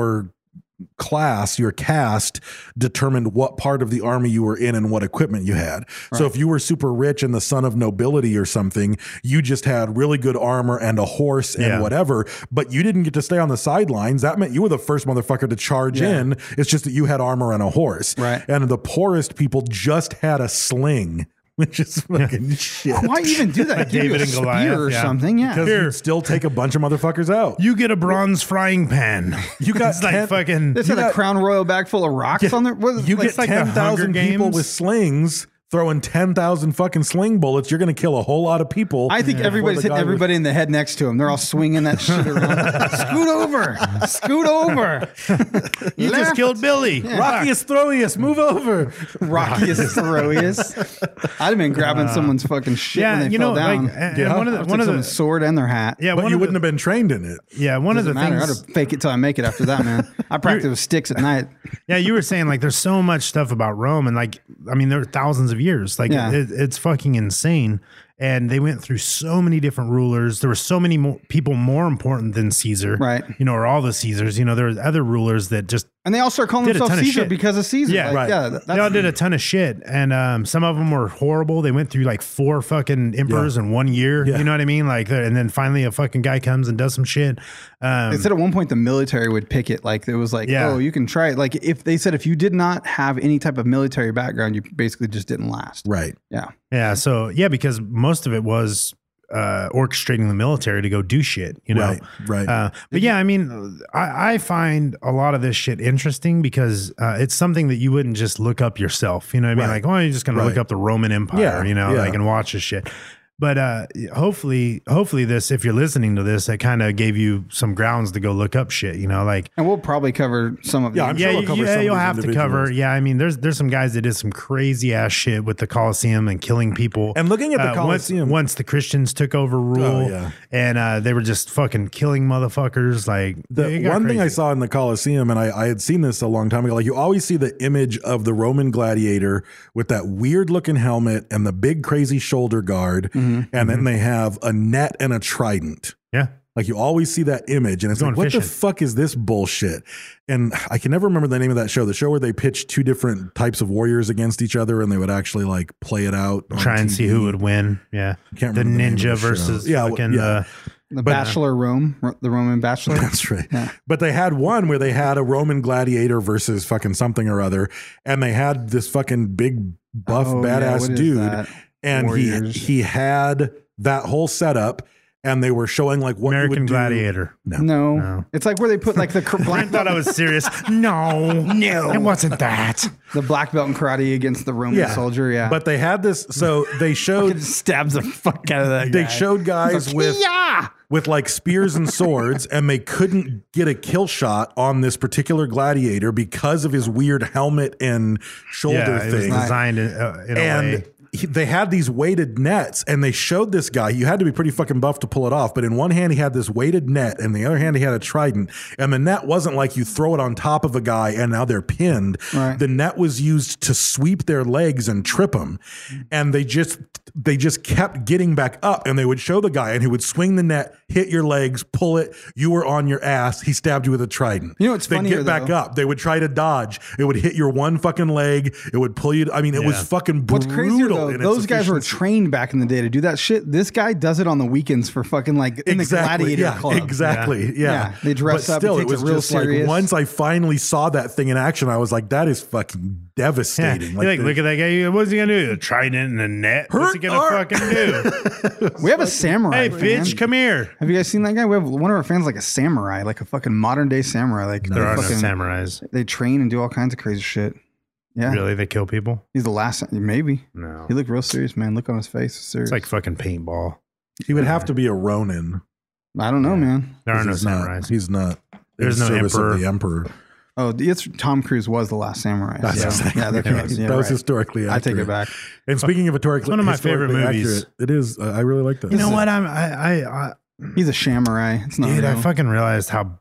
class, your caste determined what part of the army you were in and what equipment you had. So if you were super rich and the son of nobility or something, you just had really good armor and a horse and whatever, but you didn't get to stay on the sidelines. That meant you were the first motherfucker to charge in. It's just that you had armor and a horse. Right. And the poorest people just had a sling, which is fucking shit. Why even do that? Give you a David and spear Goliath, or yeah. something? Yeah. Because you'd still take a bunch of motherfuckers out. You get a bronze frying pan. You got it's like 10 fucking. This had a Crown Royal bag full of rocks on there. What, You like, get like the 10,000 Hunger people Games. with slings throwing 10,000 fucking sling bullets. You're going to kill a whole lot of people. I think everybody's before the hitting guy everybody in the head next to him. They're all swinging that shit around. Scoot over. Scoot over. You just Left. killed Billy. Rockius Throwius, move over. Rockiest Throwius. I'd have been grabbing someone's fucking shit when they fell down. and one of the someone's sword and their hat. yeah, But one you of wouldn't the, have been trained in it. yeah, one of the Doesn't matter. things. I'd fake it till I make it after that, man. I practice with sticks at night. Yeah, you were saying like there's so much stuff about Rome, and like I mean there are thousands of years. Like Yeah. it's fucking insane. And they went through so many different rulers. There were so many people more important than Caesar, Right. You know, or all the Caesars. You know, there were other rulers that just And they all start calling did a themselves ton of Caesar shit because of Caesar. Yeah, Like, right. Yeah, they all did a ton of shit, and some of them were horrible. They went through like 4 fucking emperors in 1 year. Yeah. You know what I mean? Like, and then finally a fucking guy comes and does some shit. They said at one point the military would pick it. Like it was like, Yeah. oh, you can try it. Like if they said if you did not have any type of military background, you basically just didn't last. Right. Yeah. Yeah. So yeah, because most of it was orchestrating the military to go do shit, you know? Right. But yeah, I mean, I find a lot of this shit interesting because it's something that you wouldn't just look up yourself. You know what I mean? Right. Like, oh, you're just going to look Right. up the Roman Empire, Yeah, you know, yeah. like and watch this shit. But hopefully this, if you're listening to this, it kind of gave you some grounds to go look up shit, you know, like. And we'll probably cover some of Yeah, these. I'm sure we'll cover some of you'll these have to cover. individuals. Yeah, I mean, there's some guys that did some crazy ass shit with the Colosseum and killing people. And looking at the once- Colosseum- once the Christians took over rule, Oh, yeah. and they were just fucking killing motherfuckers. Like it The got one thing I crazy. saw in the Colosseum, and I had seen this a long time ago, like you always see the image of the Roman gladiator with that weird looking helmet and the big crazy shoulder guard, and then they have a net and a trident. Yeah. Like you always see that image, and it's Going like, what the fishing. fuck is this bullshit? And I can never remember the name of that show. The show where they pitched 2 different types of warriors against each other, and they would actually like play it out, on Try and TV. see who would win. Yeah. Can't the remember the name of ninja the show. versus Yeah, fucking yeah. The Bachelor Rome, the Roman Bachelor. That's right. But they had one where they had a Roman gladiator versus fucking something or other, and they had this fucking big buff Oh, yeah, badass what is dude, that? and Warriors. he had that whole setup. and they were showing like what you American would do. Gladiator. No. It's like where they put like the black Brent thought I was serious. No, it wasn't that. the black belt in karate against the Roman soldier. Yeah. But they had this, so they showed stabs the fuck out of that they guy. showed guys with like spears and swords, and they couldn't get a kill shot on this particular gladiator because of his weird helmet and shoulder Yeah, it was thing. designed in a way. They had these weighted nets, and they showed this guy. You had to be pretty fucking buff to pull it off. But in one hand, he had this weighted net, and the other hand, he had a trident. And the net wasn't like you throw it on top of a guy and now they're pinned. Right. The net was used to sweep their legs and trip them. And they just kept getting back up, and they would show the guy, and he would swing the net, hit your legs, pull it. You were on your ass. He stabbed you with a trident. You know what's They'd funnier, get back though? up. They would try to dodge. It would hit your one fucking leg. It would pull you. I mean, it was fucking brutal. What's crazier though, in its those guys were efficiency. trained back in the day to do that shit. This guy does it on the weekends for fucking like in the Gladiator Club. Exactly. Yeah. They dress But up. Still, He it takes was it real just serious. like once I finally saw that thing in action, I was like, that is fucking Yeah. devastating. You're like, look at that guy. What's he gonna do? A trident and a net. What's he gonna fucking do? We have a samurai. Hey, bitch, fan. come here. Have you guys seen that guy? We have one of our fans like a samurai, like a fucking modern day samurai. Like There are no fucking, samurais. They train and do all kinds of crazy shit. Yeah, Really, they kill people? he's the last. Maybe No. he looked real serious, man. Look on his face, serious. It's like fucking paintball. He would have to be a Ronin. I don't know, man. There are no He's not. samurais. He's not. There's in no service emperor. of the emperor. Oh, it's Tom Cruise was the last samurai. That's so, exactly yeah, they're right. crazy. Yeah, That was right. historically accurate. I take it back. And speaking of historically, one of my favorite historically movies. accurate, it is. I really like that. You know what? I He's a samurai. It's not dude, real. I fucking realized how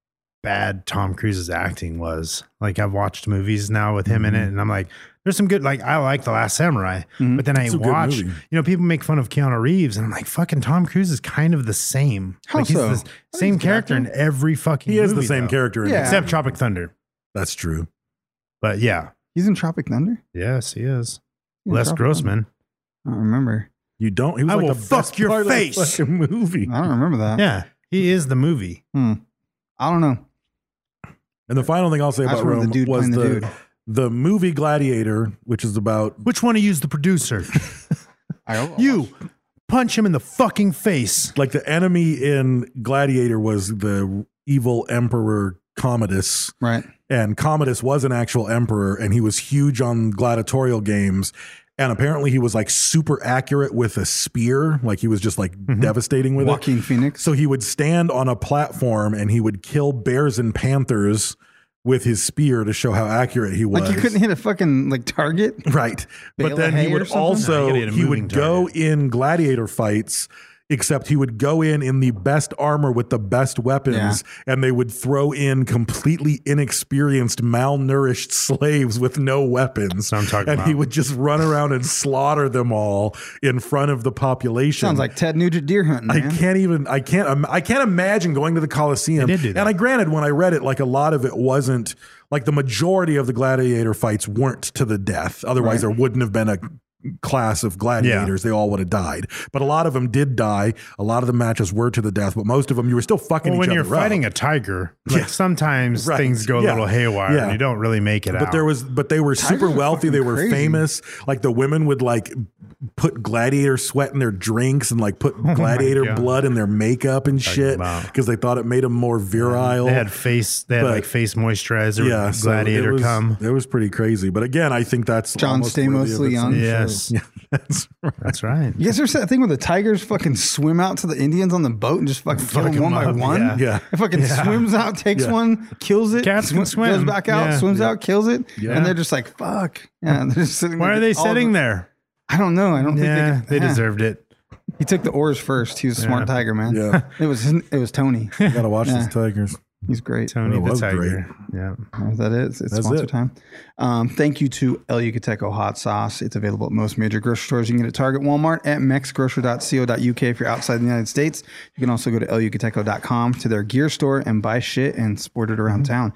bad Tom Cruise's acting was. Like, I've watched movies now with him in it, and I'm like, there's some good, like, I like The Last Samurai, but then I It's a good watch, movie. you know, people make fun of Keanu Reeves, and I'm like, fucking Tom Cruise is kind of the same. How like, he's so? the I think same he's a good character in actor. every fucking He is the movie, same though. character. Yeah. Except Tropic Thunder. That's true. But yeah, He's in Tropic Thunder. yes, he is. He's in Les Tropic Grossman. Thunder. I don't remember. You don't. He was I like will the fuck best your part of the face. fucking movie. I don't remember that. Yeah, he is the movie. I don't know. And the final thing I'll say I just about remember Rome the dude was playing the dude. the movie Gladiator, which is about Which one of you is the producer? You punch him in the fucking face. like the enemy in Gladiator was the evil Emperor Commodus. Right. And Commodus was an actual emperor, and he was huge on gladiatorial games. And apparently he was like super accurate with a spear. Like he was just like devastating with Joaquin it. Phoenix. So he would stand on a platform and he would kill bears and panthers with his spear to show how accurate he was. Like you couldn't hit a fucking like target. Right. Bale But then of he hay would or something? No, also, you gotta hit a he moving would go target. in gladiator fights, except he would go in the best armor with the best weapons, and they would throw in completely inexperienced, malnourished slaves with no weapons. That's what I'm talking and he about. would just run around and slaughter them all in front of the population. Sounds like Ted Nugent deer hunting, man. I can't imagine going to the Coliseum. They did do that. And I granted, when I read it, like a lot of it wasn't, like the majority of the gladiator fights weren't to the death. Otherwise, there wouldn't have been a class of gladiators. They all would have died. But a lot of them did die. A lot of the matches were to the death, but most of them you were still fucking Well, each when other you're fighting up. a tiger, like Yeah. sometimes Right. things go a Yeah. little haywire Yeah. and you don't really make it out. But they were super are wealthy. They fucking were crazy. famous. Like the women would like put gladiator sweat in their drinks and like put gladiator God. blood in their makeup and shit about. because they thought it made them more virile. They had face But- face moisturizer. yeah, with so gladiator cum. It was pretty crazy. But again, I think that's John almost worthy Stamos of its Leon. own show. Yes. Yeah, that's right. That's right. You guys ever said that thing where the tigers fucking swim out to the Indians on the boat and just fucking kill them 'em one by up, one? yeah. Yeah. It fucking swims out, takes Yeah. one, kills it, Cats can swim. goes back out, Yeah. swims out, kills it, Yeah. and they're just like, fuck. Yeah, they're just sitting Why there, are they all sitting the- there? I don't know. I don't Yeah, think they deserved it. He took the oars first. He was a smart tiger, man. Yeah. It was Tony. You gotta watch Yeah. these tigers. He's great. Tony It the was Tiger. great. Yeah. Is that it? It's That's sponsor it. time. Thank you to El Yucateco Hot Sauce. It's available at most major grocery stores. You can get it at Target, Walmart, at mexgrocery.co.uk if you're outside the United States. You can also go to elucateco.com to their gear store and buy shit and sport it around town.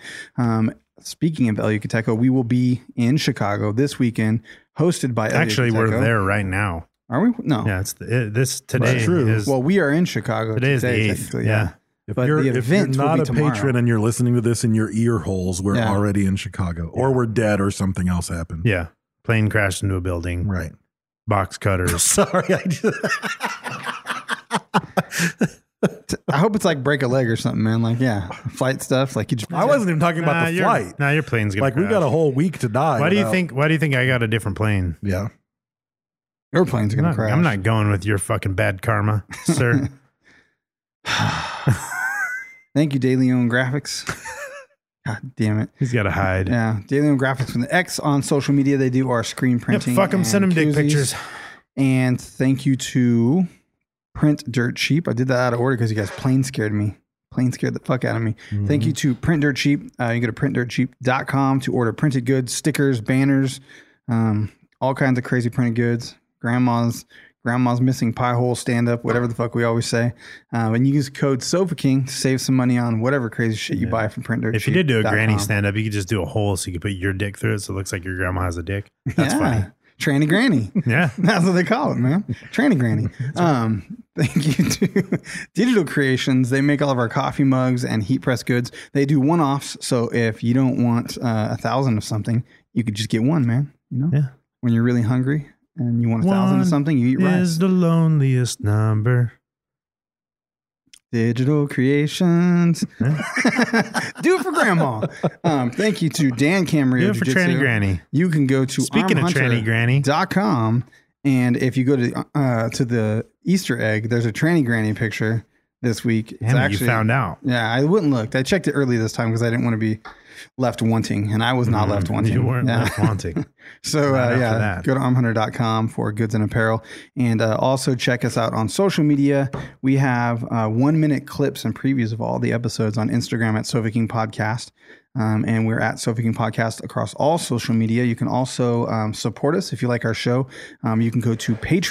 Speaking of El Yucateco, we will be in Chicago this weekend, hosted by El Actually, we're Yucateco. there right now. Are we? No. Yeah, it's this today That's true. is Well, we are in Chicago today is the 8th. technically, Yeah. If But you're, the if you're event will not be a tomorrow. patron and you're listening to this in your ear holes, we're Yeah. already in Chicago, or we're dead, or something else happened. Yeah. Plane crashed into a building. Right. Box cutters. Sorry, I just, I hope it's like break a leg or something, man. Like, yeah, flight stuff. Like you just. I wasn't even talking about the flight. Your plane's gonna Like we got a whole week to die. Why do you think I got a different plane? Yeah. Your plane's gonna crash. I'm not going with your fucking bad karma, sir. Thank you, DeLeon Graphics. God damn it. He's got to hide. Yeah. DeLeon Graphics from the X on social media. They do our screen printing. Fuck them. Send them dick pictures. And thank you to Print Dirt Cheap. I did that out of order because you guys plain scared me. Plain scared the fuck out of me. Mm-hmm. Thank you to Print Dirt Cheap. You can go to printdirtcheap.com to order printed goods, stickers, banners, all kinds of crazy printed goods. Grandma's missing pie hole stand up, whatever the fuck we always say. And you use code Sofa King to save some money on whatever crazy shit you buy from Print Dirt Cheap. If you did do a granny stand up, you could just do a hole so you could put your dick through it so it looks like your grandma has a dick. That's funny. Tranny Granny. Yeah. That's what they call it, man. Tranny Granny. Thank you to Digital Creations. They make all of our coffee mugs and heat press goods. They do one-offs. So if you don't want 1,000 of something, you could just get one, man. You know? Yeah. When you're really hungry and you want 1,000 of something, you eat rice. Is the loneliest number. Digital Creations. Do it for grandma. Thank you to Dan Camarillo. Do it for Tranny Granny. You can go to Speaking of Tranny Granny. .com, and if you go to the Easter egg, there's a Tranny Granny picture this week. It's Damn, you found out. Yeah, I wouldn't look. I checked it early this time because I didn't want to be left wanting, and I was not left wanting. You weren't left wanting. So go to armhunter.com for goods and apparel, and also check us out on social media. We have 1 minute clips and previews of all the episodes on Instagram at Sofa King Podcast. And we're at Sofa King Podcast across all social media. You can also support us if you like our show. You can go to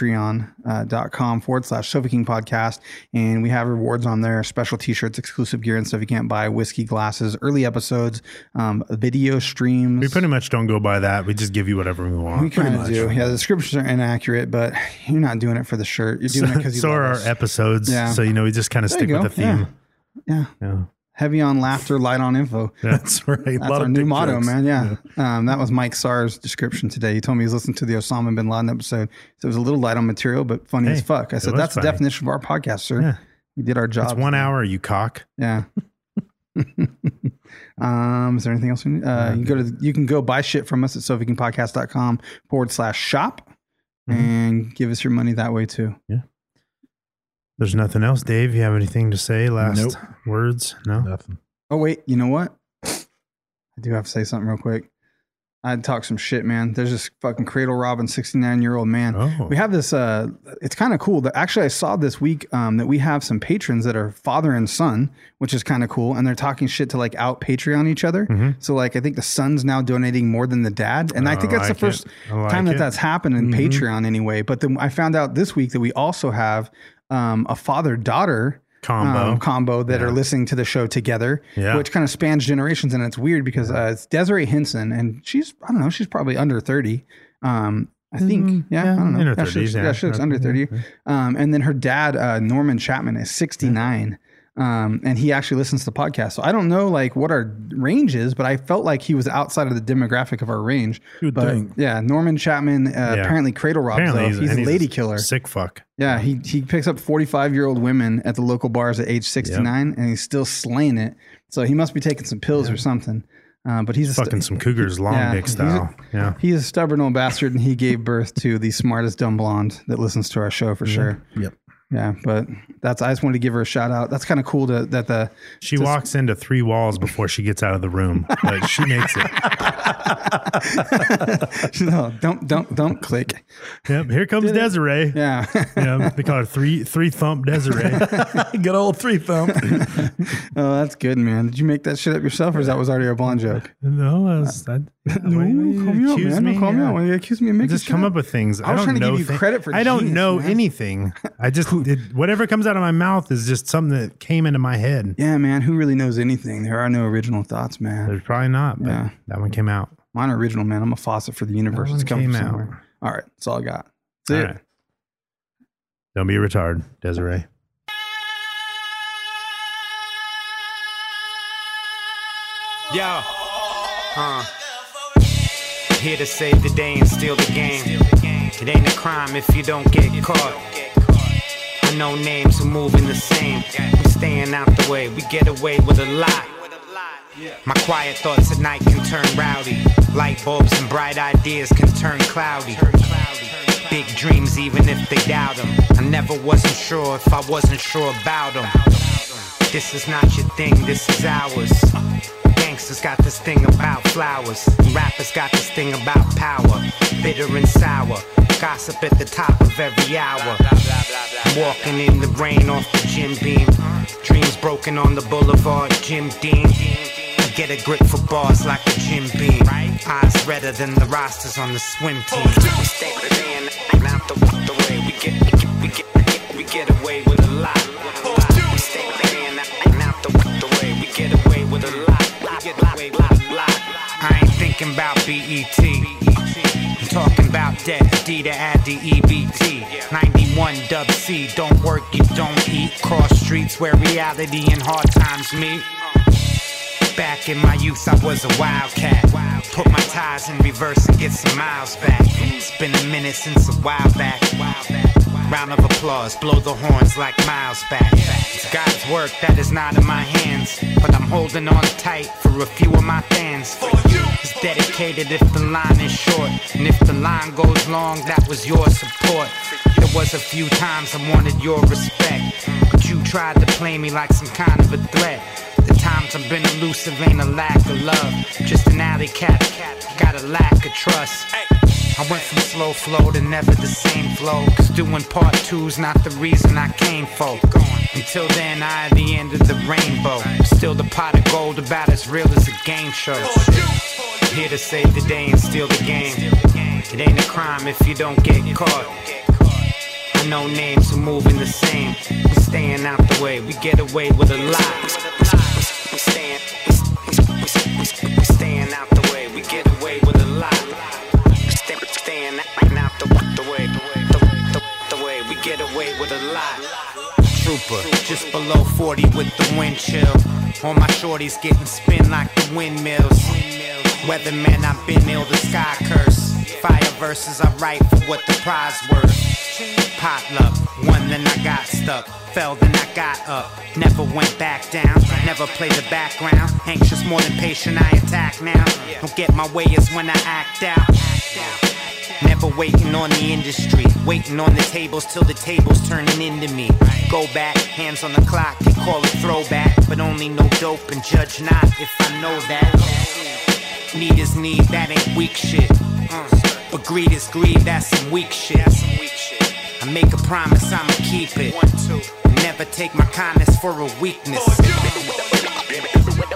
patreon.com/Sofa King Podcast. And we have rewards on there, special t-shirts, exclusive gear and stuff you can't buy, whiskey glasses, early episodes, video streams. We pretty much don't go by that. We just give you whatever we want. We kind of do. Yeah, the descriptions are inaccurate, but you're not doing it for the shirt. You're doing it because you so love are us. our episodes. Yeah. So, we just kind of stick with the theme. Yeah. Heavy on laughter, light on info. That's right. That's our new motto, man. Yeah. That was Mike Sarr's description today. He told me he was listening to the Osama bin Laden episode. So it was a little light on material, but funny as fuck. I said, that's the definition of our podcast, sir. Yeah. We did our job. It's 1 hour, you cock. Yeah. Is there anything else? You can go buy shit from us at sofakingpodcast.com/shop and give us your money that way too. Yeah. There's nothing else, Dave. You have anything to say? Last words? No? Nothing. Oh, wait. You know what? I do have to say something real quick. I'd talk some shit, man. There's this fucking cradle robbing 69-year-old man. Oh. We have this, it's kind of cool. Actually, I saw this week that we have some patrons that are father and son, which is kind of cool. And they're talking shit to like out Patreon each other. Mm-hmm. So like, I think the son's now donating more than the dad. And I think that's the first time that's happened in Patreon anyway. But then I found out this week that we also have a father-daughter combo that are listening to the show together, which kind of spans generations. And it's weird because it's Desiree Hinson, and she's probably under 30. I think, I don't know. In her 30s, she looks under 30. And then her dad, Norman Chapman, is 69. And he actually listens to the podcast. So I don't know like what our range is, but I felt like he was outside of the demographic of our range. Yeah, Norman Chapman, apparently cradle robs though. He's a lady killer. Sick fuck. Yeah, he picks up 45-year-old women at the local bars at age 69 and he's still slaying it. So he must be taking some pills or something. But he's fucking some cougars long dick style. He's a stubborn old bastard, and he gave birth to the smartest dumb blonde that listens to our show for sure. Yep. Yeah, but I just wanted to give her a shout out. That's kind of cool she walks into 3 walls before she gets out of the room, but she makes it. No, don't click. Yep, here comes Desiree. Yeah. They call her three thump Desiree. Good old 3 thump. Oh, that's good, man. Did you make that shit up yourself, or is that was already a blonde joke? No, call me out, man. Call me out. You accuse me of making just come up with things. I was trying to give you credit for. I don't know man. anything. I just whatever comes out of my mouth is just something that came into my head. Yeah, man. Who really knows anything? There are no original thoughts, man. There's probably not. But that one came out. Mine are original, man. I'm a faucet for the universe. It's coming from somewhere. All right, that's all I got. That's it. Right. Don't be a retard, Desiree. Yo, here to save the day and steal the game. It ain't a crime if you don't get caught. I know names who moving the same. We staying out the way, we get away with a lot. My quiet thoughts at night can turn rowdy. Light bulbs and bright ideas can turn cloudy. Big dreams even if they doubt them. I never wasn't sure if I wasn't sure about them. This is not your thing, this is ours. Gangsters got this thing about flowers. Rappers got this thing about power. Bitter and sour. Gossip at the top of every hour. I'm walking in the rain off the Jim Beam. Dreams broken on the boulevard, Jim Dean. I get a grip for bars like a Jim Beam. Eyes redder than the rosters on the swim team. We stay out the way. We get away with a lot. We stay out the way. We get away with a lot. I ain't thinking about BET. I'm talking about debt, D to add the EBT. 91 Dub C, don't work, you don't eat. Cross streets where reality and hard times meet. Back in my youth, I was a wildcat. Put my tires in reverse and get some miles back. It's been a minute since a while back. Round of applause, blow the horns like miles back. It's God's work that is not in my hands, but I'm holding on tight for a few of my fans. It's dedicated if the line is short, and if the line goes long, that was your support. There was a few times I wanted your respect, but you tried to play me like some kind of a threat. The times I've been elusive ain't a lack of love, just an alley cat, got a lack of trust. I went from slow flow to never the same flow, cause doing part two's not the reason I came for. Until then, I at the end of the rainbow, still the pot of gold about as real as a game show. Here to save the day and steal the game. It ain't a crime if you don't get caught. I know names who moving the same. We staying out the way, we get away with a lot. We staying out the way, we get away with a lot. Staying out the way, we get away with a lot. Trooper, just below 40 with the wind chill. All my shorties getting spin like the windmills. Weatherman, I've been ill, the sky curse. Fire verses I write for what the prize worth. Potluck, won then I got stuck. Fell then I got up. Never went back down. Never played the background. Anxious more than patient, I attack now. Don't get my way is when I act out. Never waiting on the industry. Waiting on the tables till the table's turning into me. Go back, hands on the clock, they call it throwback. But only know dope and judge not if I know that. Need is need, that ain't weak shit. But greed is greed, that's some weak shit. I make a promise, I'ma keep it. Never take my kindness for a weakness.